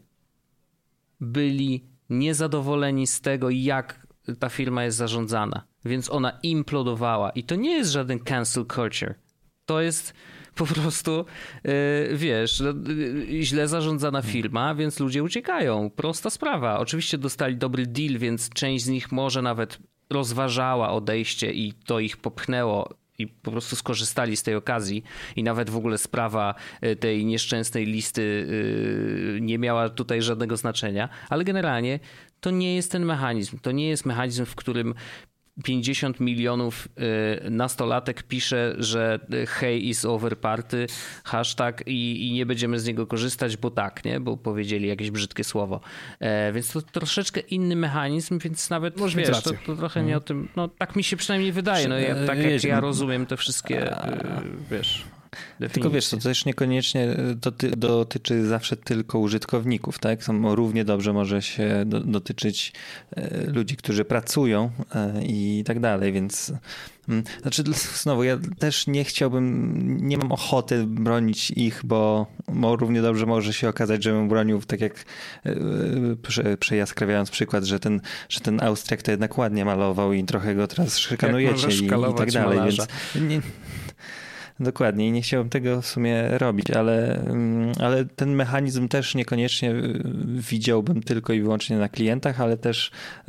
S3: byli niezadowoleni z tego, jak ta firma jest zarządzana, więc ona implodowała. I to nie jest żaden cancel culture. To jest po prostu, wiesz, źle zarządzana firma, więc ludzie uciekają. Prosta sprawa. Oczywiście dostali dobry deal, więc część z nich może nawet rozważała odejście i to ich popchnęło i po prostu skorzystali z tej okazji i nawet w ogóle sprawa tej nieszczęsnej listy nie miała tutaj żadnego znaczenia, ale generalnie to nie jest ten mechanizm. To nie jest mechanizm, w którym 50 milionów nastolatek pisze, że hey is over party, hashtag i nie będziemy z niego korzystać, bo tak, nie? Bo powiedzieli jakieś brzydkie słowo. Więc to troszeczkę inny mechanizm, więc nawet wiesz, to trochę nie o tym, no tak mi się przynajmniej wydaje, no tak jak ja rozumiem te wszystkie, wiesz... Definicje.
S2: Tylko wiesz, to też niekoniecznie dotyczy zawsze tylko użytkowników, tak? Równie dobrze może się dotyczyć ludzi, którzy pracują i tak dalej, więc znaczy znowu ja też nie mam ochoty bronić ich, bo równie dobrze może się okazać, że bym bronił, tak jak przejaskrawiając przykład, że ten Austriak to jednak ładnie malował i trochę go teraz szykanujecie i tak dalej,
S3: malarza.
S2: Więc dokładnie i nie chciałbym tego w sumie robić, ale ten mechanizm też niekoniecznie widziałbym tylko i wyłącznie na klientach, ale też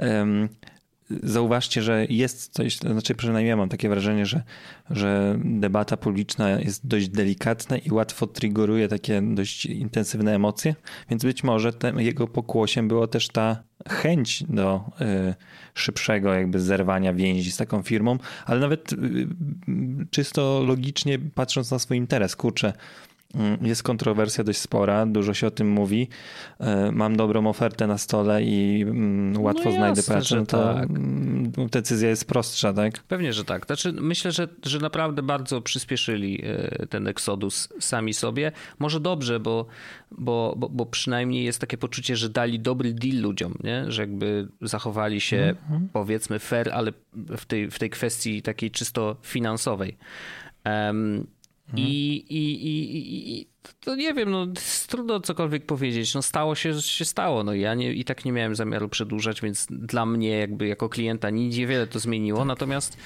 S2: zauważcie, że jest coś, to znaczy przynajmniej ja mam takie wrażenie, że debata publiczna jest dość delikatna i łatwo triggeruje takie dość intensywne emocje, więc być może jego pokłosiem było też ta chęć do szybszego jakby zerwania więzi z taką firmą, ale nawet czysto logicznie patrząc na swój interes, kurczę, jest kontrowersja dość spora, dużo się o tym mówi, mam dobrą ofertę na stole i łatwo znajdę pracę, no to tak. Decyzja jest prostsza, tak?
S3: Pewnie, że tak. Znaczy, myślę, że naprawdę bardzo przyspieszyli ten eksodus sami sobie. Może dobrze, bo przynajmniej jest takie poczucie, że dali dobry deal ludziom, nie? Że jakby zachowali się powiedzmy fair, ale w tej kwestii takiej czysto finansowej. I to nie wiem, no trudno cokolwiek powiedzieć. No stało się stało. No ja i tak nie miałem zamiaru przedłużać, więc dla mnie jakby jako klienta niewiele to zmieniło. Natomiast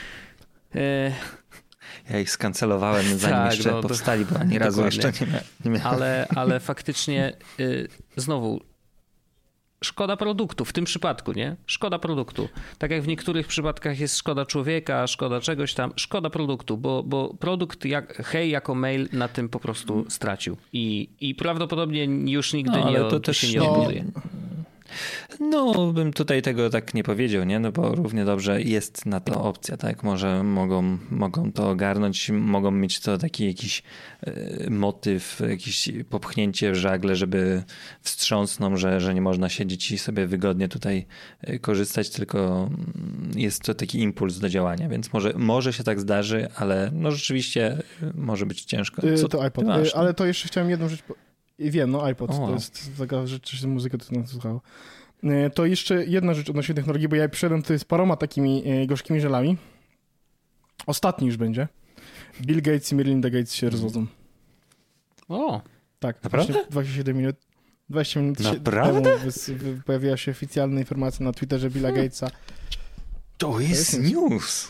S2: ja ich skancelowałem zanim jeszcze powstali, bo ani razu jeszcze nie miałem.
S3: Ale faktycznie znowu szkoda produktu w tym przypadku, nie? Szkoda produktu. Tak jak w niektórych przypadkach jest szkoda człowieka, szkoda czegoś tam, szkoda produktu, bo produkt Hej jako mail na tym po prostu stracił. I prawdopodobnie już nigdy się nie odbuduje.
S2: No, bym tutaj tego tak nie powiedział, nie? No bo równie dobrze jest na to opcja, tak? Może mogą to ogarnąć, mogą mieć to taki jakiś motyw, jakieś popchnięcie w żagle, żeby wstrząsną, że nie można siedzieć i sobie wygodnie tutaj korzystać, tylko jest to taki impuls do działania, więc może się tak zdarzy, ale no rzeczywiście może być ciężko.
S1: To iPod, ale to jeszcze chciałem jedną rzecz... Wiem, no iPod, to jest taka rzecz, że muzykę to słuchało. To jeszcze jedna rzecz odnośnie technologii, bo ja przyszedłem tutaj z paroma takimi gorzkimi żelami. Ostatni już będzie. Bill Gates i Melinda Gates się rozwodzą.
S3: O!
S1: Tak.
S2: Naprawdę?
S1: 20 minut
S2: Naprawdę?
S1: temu pojawiła się oficjalna informacja na Twitterze Billa Gatesa.
S2: To jest news!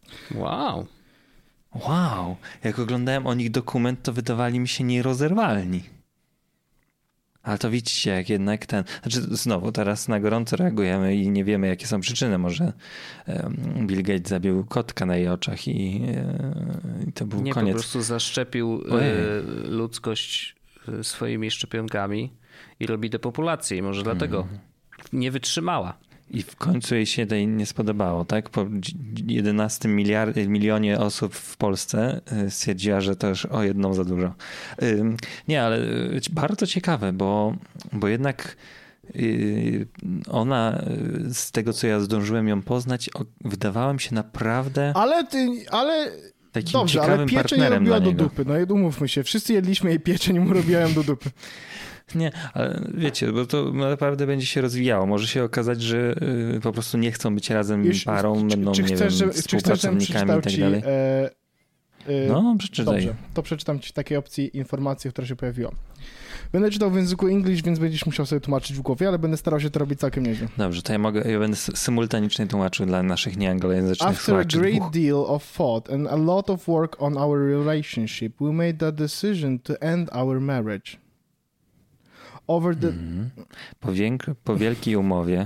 S2: Wow! Jak oglądałem o nich dokument, to wydawali mi się nierozerwalni. Ale to widzicie, jak jednak Znaczy znowu, teraz na gorąco reagujemy i nie wiemy, jakie są przyczyny. Może Bill Gates zabił kotka na jej oczach i to był koniec.
S3: Nie, po prostu zaszczepił ludzkość swoimi szczepionkami i robi depopulację i może dlatego nie wytrzymała.
S2: I w końcu jej się nie spodobało, tak? Po 11 milionie osób w Polsce stwierdziła, że to już o jedną za dużo. Nie, ale bardzo ciekawe, bo jednak ona, z tego co ja zdążyłem ją poznać, wydawała mi się naprawdę...
S1: Ale
S2: takim
S1: dobrze,
S2: ciekawym
S1: ale pieczeń
S2: partnerem
S1: robiła
S2: dla
S1: do
S2: niego.
S1: dupy. No umówmy się, wszyscy jedliśmy jej pieczeń i mu robiła ją do dupy.
S2: Nie, ale wiecie, bo to naprawdę będzie się rozwijało. Może się okazać, że po prostu nie chcą być razem parą, będą, współpracownikami i tak dalej. No, przeczytaj.
S1: Dobrze, to przeczytam ci takiej opcji informacji, która się pojawiła. Będę czytał w języku English, więc będziesz musiał sobie tłumaczyć w głowie, ale będę starał się to robić całkiem nieźle.
S2: Dobrze, to ja będę symultanicznie tłumaczył dla naszych nieanglojęzycznych słuchaczy.
S1: After a great deal of thought and a lot of work on our relationship, we made the decision to end our marriage. Over the...
S2: Po wielkiej umowie.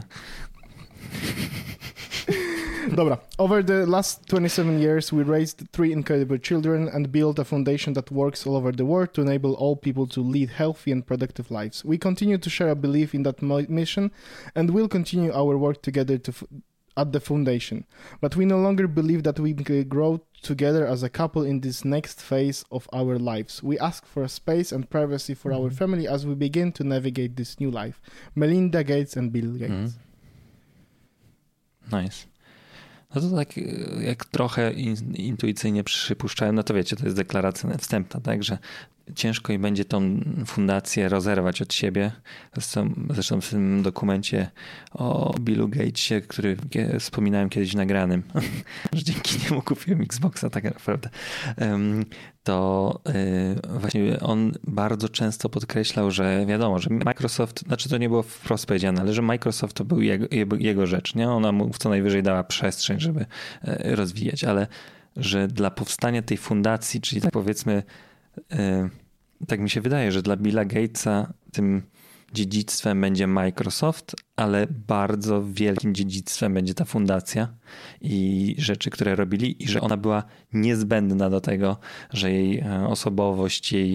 S1: Dobra. Over the last 27 years, we raised 3 incredible children and built a foundation that works all over the world to enable all people to lead healthy and productive lives. We continue to share a belief in that mission and will continue our work together at the foundation. But we no longer believe that we can grow together as a couple in this next phase of our lives. We ask for a space and privacy for our family as we begin to navigate this new life. Melinda Gates and Bill Gates.
S2: Nice. No to tak jak trochę intuicyjnie przypuszczałem, no to wiecie, to jest deklaracja wstępna, tak, że ciężko i będzie tą fundację rozerwać od siebie. Zresztą w tym dokumencie o Billu Gatesie, który wspominałem kiedyś nagranym, że dzięki niemu kupiłem Xboxa tak naprawdę, to właśnie on bardzo często podkreślał, że wiadomo, że Microsoft, znaczy to nie było wprost powiedziane, ale że Microsoft to był jego rzecz, nie? Ona mu co najwyżej dała przestrzeń, żeby rozwijać, ale że dla powstania tej fundacji, czyli tak powiedzmy, tak mi się wydaje, że dla Billa Gatesa tym dziedzictwem będzie Microsoft, ale bardzo wielkim dziedzictwem będzie ta fundacja i rzeczy, które robili i że ona była niezbędna do tego, że jej osobowość, jej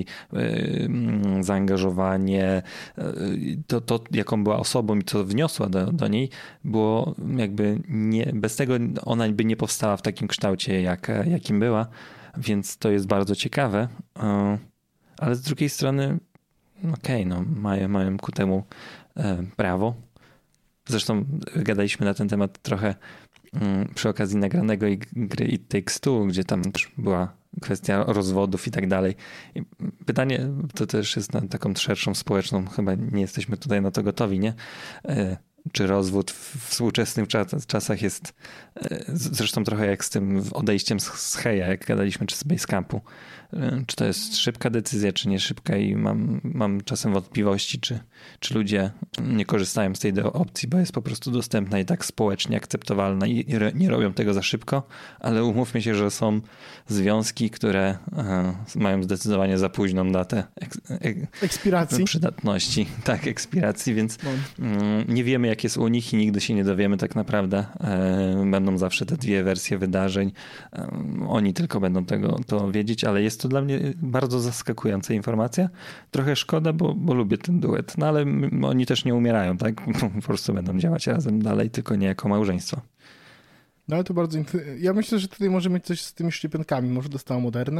S2: zaangażowanie, to jaką była osobą i co wniosła do niej, było jakby bez tego ona by nie powstała w takim kształcie, jakim była, więc to jest bardzo ciekawe, ale z drugiej strony no mają ku temu prawo. Zresztą gadaliśmy na ten temat trochę przy okazji nagranego gry It Takes Two, gdzie tam też była kwestia rozwodów i tak dalej. I pytanie, to też jest na taką szerszą społeczną, chyba nie jesteśmy tutaj na to gotowi, nie? Czy rozwód w współczesnych czasach jest zresztą trochę jak z tym odejściem z Heja, jak gadaliśmy, czy z Basecampu. Czy to jest szybka decyzja, czy nie szybka i mam czasem wątpliwości, czy ludzie nie korzystają z tej opcji, bo jest po prostu dostępna i tak społecznie akceptowalna i nie robią tego za szybko, ale umówmy się, że są związki, które mają zdecydowanie za późną datę
S1: ekspiracji.
S2: Przydatności. Tak, ekspiracji, więc nie wiemy jak jest u nich i nigdy się nie dowiemy tak naprawdę. Będą zawsze te dwie wersje wydarzeń. Oni tylko będą to wiedzieć, ale jest to dla mnie bardzo zaskakująca informacja. Trochę szkoda, bo lubię ten duet, no ale oni też nie umierają, tak? Po prostu będą działać razem dalej, tylko nie jako małżeństwo.
S1: No ale to bardzo... Ja myślę, że tutaj może mieć coś z tymi szczepionkami. Może dostała Modernę?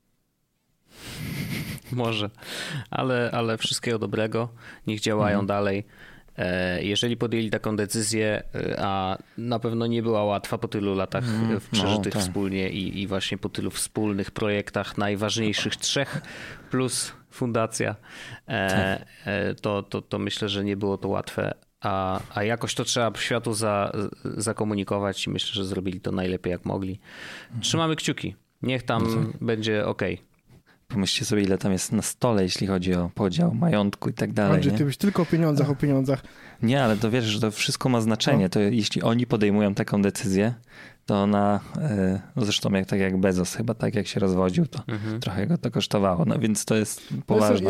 S3: Może, ale wszystkiego dobrego. Niech działają dalej. Jeżeli podjęli taką decyzję, a na pewno nie była łatwa po tylu latach przeżytych wspólnie i właśnie po tylu wspólnych projektach, najważniejszych 3 plus fundacja, to myślę, że nie było to łatwe, a jakoś to trzeba światu zakomunikować i myślę, że zrobili to najlepiej jak mogli. Trzymamy kciuki. Niech tam będzie okej.
S2: Pomyślcie sobie, ile tam jest na stole, jeśli chodzi o podział majątku i tak dalej.
S1: Andrzej, ty byś tylko o pieniądzach.
S2: Nie, ale to wiesz, że to wszystko ma znaczenie. To jeśli oni podejmują taką decyzję, to ona, zresztą tak jak Bezos chyba, tak jak się rozwodził, to trochę go to kosztowało, no więc to jest poważne.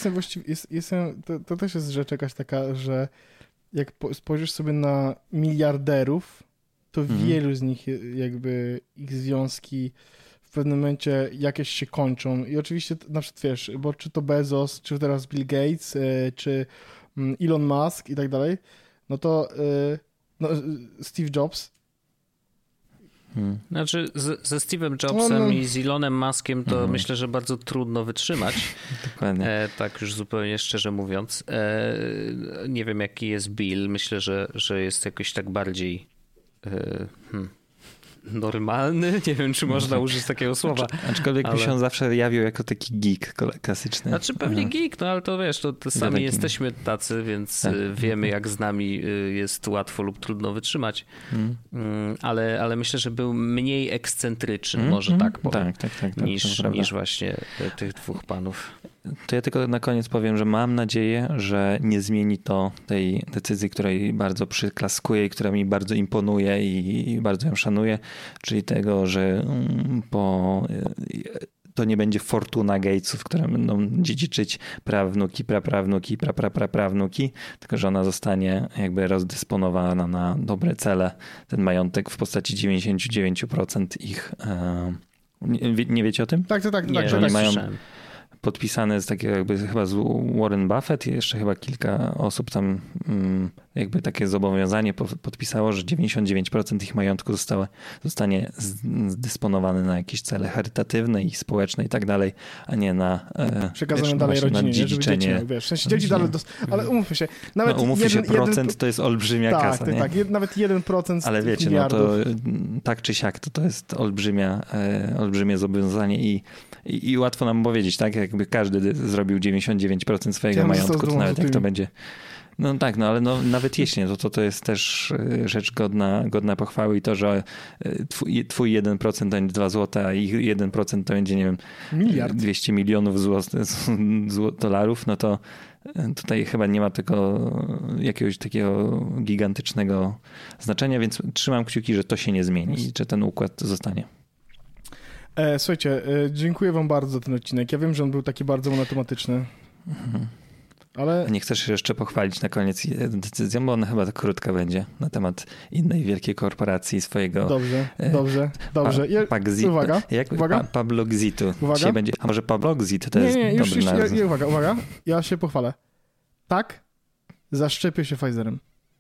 S1: To też jest rzecz jakaś taka, że jak spojrzysz sobie na miliarderów, to wielu z nich jakby ich związki w pewnym momencie jakieś się kończą i oczywiście na przykład wiesz, bo czy to Bezos, czy teraz Bill Gates, czy Elon Musk i tak dalej, no to Steve Jobs.
S3: Znaczy ze Steve'em Jobsem i z Elonem Muskiem to myślę, że bardzo trudno wytrzymać.
S2: Dokładnie.
S3: Tak już zupełnie szczerze mówiąc. Nie wiem jaki jest Bill. Myślę, że jest jakoś tak bardziej normalny. Nie wiem, czy można użyć takiego słowa.
S2: Aczkolwiek by się on zawsze jawił jako taki geek klasyczny.
S3: Znaczy pewnie geek, no ale to wiesz, to sami jesteśmy tacy, więc wiemy jak z nami jest łatwo lub trudno wytrzymać. Ale myślę, że był mniej ekscentryczny, może tak powiem, niż właśnie tych dwóch panów.
S2: To ja tylko na koniec powiem, że mam nadzieję, że nie zmieni to tej decyzji, której bardzo przyklaskuję i która mi bardzo imponuje i bardzo ją szanuję, czyli tego, że to nie będzie fortuna Gatesów, które będą dziedziczyć prawnuki, praprawnuki, praprawnuki, tylko że ona zostanie jakby rozdysponowana na dobre cele. Ten majątek w postaci 99% ich... Nie wiecie o tym?
S1: Tak.
S2: Że oni mają podpisane z takiego jakby chyba z Warren Buffett i jeszcze chyba kilka osób tam jakby takie zobowiązanie podpisało, że 99% ich majątku zostanie zdysponowane na jakieś cele charytatywne i społeczne i tak dalej, a nie na
S1: przekazanie dalej rodzinie, dziedziczenie. W sensie dzieci dalej ale umówmy się. Nawet
S2: procent to jest olbrzymia kasa.
S1: Tak, nawet 1%
S2: ale wiecie,
S1: miliardów.
S2: No to tak czy siak to jest olbrzymie zobowiązanie i łatwo nam powiedzieć, tak? Jakby każdy zrobił 99% swojego majątku, to nawet jak to będzie... No tak, ale nawet jeśli, to jest też rzecz godna pochwały i to, że twój 1% to będzie 2 zł, a ich 1% to będzie, nie wiem, miliard. 200 milionów dolarów, no to tutaj chyba nie ma tego jakiegoś takiego gigantycznego znaczenia, więc trzymam kciuki, że to się nie zmieni i że ten układ zostanie.
S1: Słuchajcie, dziękuję wam bardzo za ten odcinek. Ja wiem, że on był taki bardzo monotematyczny. Ale...
S2: Nie chcesz się jeszcze pochwalić na koniec decyzją, bo ona chyba krótka będzie na temat innej wielkiej korporacji swojego...
S1: Dobrze. Uwaga.
S2: Pabloxitu. Dzisiaj będzie, a może Pablogzit to jest dobry nazwa.
S1: Uwaga. Ja się pochwalę. Tak, zaszczepię się Pfizerem.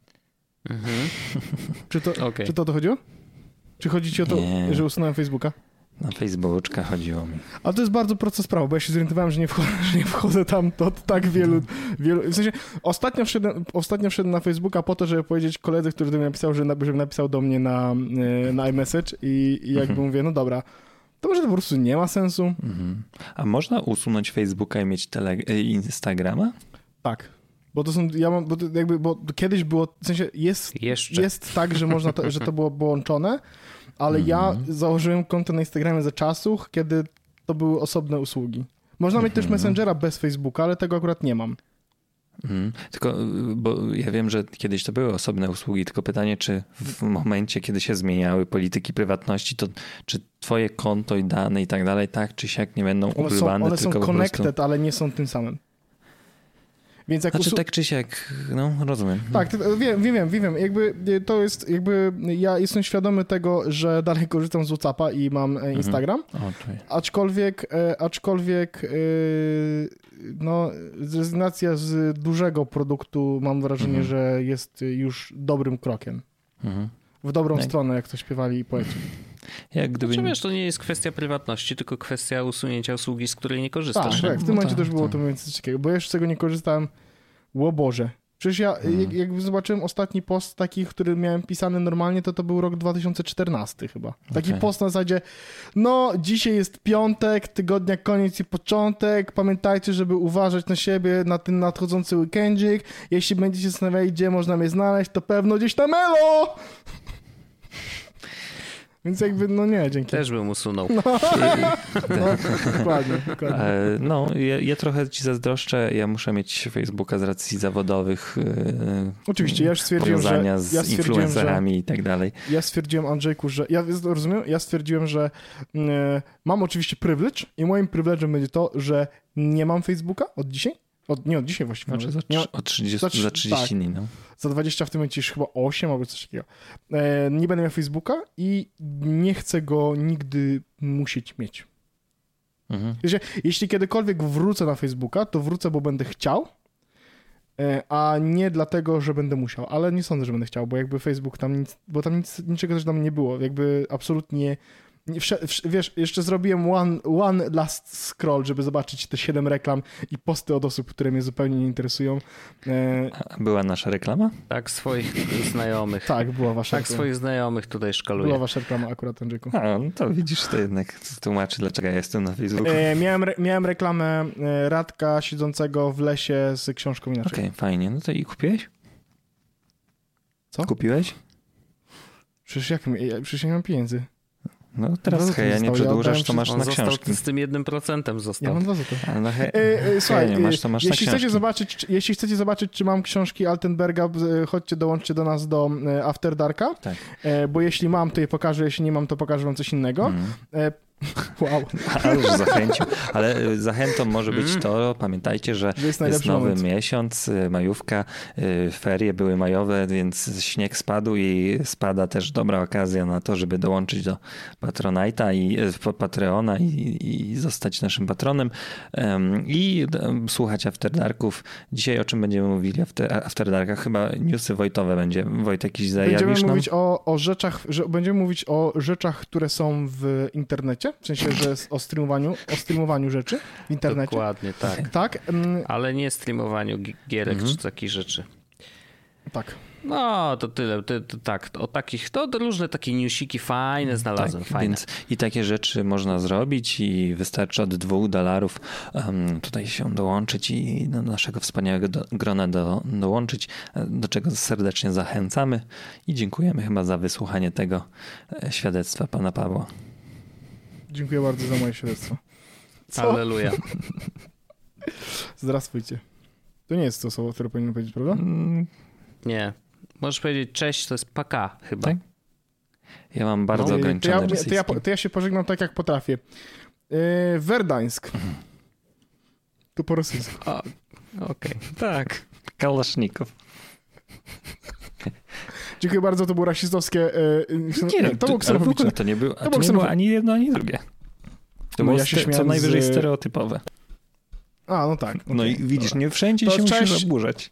S1: Czy to o to chodziło? Czy chodzi ci o to, że usunąłem Facebooka?
S2: Na Facebooka chodziło mi.
S1: Ale to jest bardzo prosta sprawa, bo ja się zorientowałem, że nie wchodzę tam to tak wielu... W sensie ostatnio wszedłem na Facebooka po to, żeby powiedzieć koledze, który do mnie napisał, żeby napisał do mnie na iMessage i jakby mówię, no dobra, to może to po prostu nie ma sensu.
S2: A można usunąć Facebooka i mieć Instagrama?
S1: Tak. Bo to są, bo kiedyś było, w sensie jest tak, że można że to było połączone, ale ja założyłem konto na Instagramie za czasów, kiedy to były osobne usługi. Można mieć też Messengera bez Facebooka, ale tego akurat nie mam.
S2: Tylko, bo ja wiem, że kiedyś to były osobne usługi, tylko pytanie, czy w momencie, kiedy się zmieniały polityki prywatności, to czy twoje konto i dane i tak dalej, tak czy siak nie będą ukrywane?
S1: One są connected, ale nie są tym samym. Więc jak
S2: tak czy siak, rozumiem.
S1: Tak, wiem. Jakby to jest, ja jestem świadomy tego, że dalej korzystam z WhatsAppa i mam Instagram, aczkolwiek rezygnacja z dużego produktu mam wrażenie, że jest już dobrym krokiem. W dobrą stronę, jak to śpiewali poeci.
S3: Wiesz, to nie jest kwestia prywatności, tylko kwestia usunięcia usługi, z której nie korzystasz.
S1: Tak, w tym momencie też było to mniej więcej ciekawe, bo ja już z tego nie korzystałem. O Boże, Przecież ja, jak zobaczyłem ostatni post taki, który miałem pisany normalnie, to był rok 2014 chyba. Taki post na zasadzie, no dzisiaj jest piątek, tygodnia koniec i początek, pamiętajcie, żeby uważać na siebie, na ten nadchodzący weekendzik, jeśli będziecie zastanawiali, gdzie można mnie znaleźć, to pewno gdzieś na Melo! Więc jakby, no nie, dzięki.
S3: Też bym usunął.
S1: Dokładnie.
S2: No, ja trochę ci zazdroszczę. Ja muszę mieć Facebooka z racji zawodowych.
S1: Oczywiście, ja już stwierdziłem, że...
S2: z influencerami i tak dalej.
S1: Ja stwierdziłem, Andrzejku, że... Ja stwierdziłem, że mam oczywiście privilege i moim privilege'em będzie to, że nie mam Facebooka od dzisiaj. Nie od dzisiaj właściwie.
S2: Znaczy za 30 dni, no.
S1: Za 20 w tym momencie już chyba 8 albo coś takiego. Nie będę miał Facebooka i nie chcę go nigdy musieć mieć. Jeśli kiedykolwiek wrócę na Facebooka, to wrócę, bo będę chciał, a nie dlatego, że będę musiał. Ale nie sądzę, że będę chciał, bo jakby Facebook tam niczego też tam nie było. Jakby absolutnie... Wiesz, jeszcze zrobiłem one last scroll, żeby zobaczyć te 7 reklam i posty od osób, które mnie zupełnie nie interesują.
S2: Była nasza reklama?
S3: Tak, swoich znajomych.
S1: Tak, była wasza reklama.
S3: Swoich znajomych tutaj szkaluję.
S1: Była wasza reklama akurat, Andrzejku.
S2: No to widzisz, to jednak tłumaczy, dlaczego ja jestem na Facebooku.
S1: Miałem reklamę Radka siedzącego w lesie z książką inaczej.
S2: Okej, fajnie. No to i kupiłeś?
S1: Co?
S2: Kupiłeś?
S1: Przecież ja nie mam pieniędzy.
S2: No teraz heja, nie przedłużasz, to masz na książki.
S3: Z tym 1% został.
S1: Ja mam 2 zł.
S2: No
S1: słuchaj,
S2: nie masz, to masz
S1: jeśli chcecie zobaczyć, czy mam książki Altenberga, chodźcie, dołączcie do nas do After Darka,
S2: tak.
S1: Bo jeśli mam, to je pokażę, jeśli nie mam, to pokażę wam coś innego. Wow.
S2: Ale już zachęcił. Ale zachętą może być to, pamiętajcie, że jest nowy miesiąc, majówka, ferie były majowe, więc śnieg spadł i spada też dobra okazja na to, żeby dołączyć do Patreona i zostać naszym patronem i słuchać After Darków. Dzisiaj o czym będziemy mówili After Darkach? Chyba newsy Wojtowe będzie. Wojtek, jakiś zajawisz nam?
S1: Będziemy mówić o rzeczach, które są w internecie. W sensie, że o streamowaniu rzeczy w internecie.
S3: Dokładnie, tak. Ale nie streamowaniu gierek czy takich rzeczy.
S1: Tak.
S3: No, to tyle. Tak, o takich, to różne takie newsiki fajne znalazłem.
S2: Tak, fajne. Więc i takie rzeczy można zrobić i wystarczy od $2 tutaj się dołączyć i do naszego wspaniałego grona dołączyć, do czego serdecznie zachęcamy i dziękujemy chyba za wysłuchanie tego świadectwa pana Pawła.
S1: Dziękuję bardzo za moje świadectwo.
S3: Alleluja.
S1: Zdrastwujcie. To nie jest to słowo, które powinienem powiedzieć, prawda?
S3: Nie. Możesz powiedzieć cześć, to jest paka chyba. Tak?
S2: Ja mam bardzo ograniczone
S1: to ja się pożegnam tak, jak potrafię. Werdańsk. To po rosyjsku.
S3: Okej. Tak.
S2: Kalasznikow.
S1: Dziękuję bardzo, to było rasistowskie.
S2: To było ksenofobiczne. To nie było ani jedno, ani drugie. To było co najwyżej stereotypowe.
S1: No tak. Okay,
S2: no i widzisz, nie wszędzie się musisz oburzać.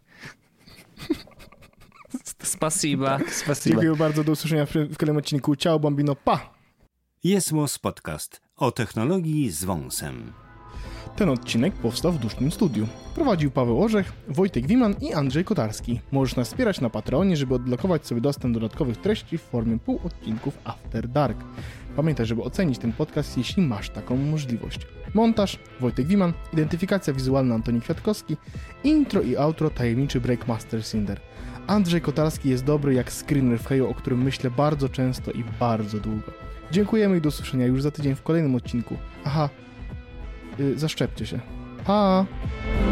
S3: Spasiba.
S1: Dziękuję bardzo, do usłyszenia w kolejnym odcinku. Ciao, bambino, pa!
S4: Jest podcast o technologii z wąsem.
S1: Ten odcinek powstał w dusznym studiu. Prowadził Paweł Orzech, Wojtek Wiman i Andrzej Kotarski. Możesz nas wspierać na Patreonie, żeby odblokować sobie dostęp do dodatkowych treści w formie półodcinków After Dark. Pamiętaj, żeby ocenić ten podcast, jeśli masz taką możliwość. Montaż Wojtek Wiman, identyfikacja wizualna Antoni Kwiatkowski, intro i outro tajemniczy Breakmaster Cinder. Andrzej Kotarski jest dobry jak screener w Heju, o którym myślę bardzo często i bardzo długo. Dziękujemy i do usłyszenia już za tydzień w kolejnym odcinku. Zaszczepcie się. Pa!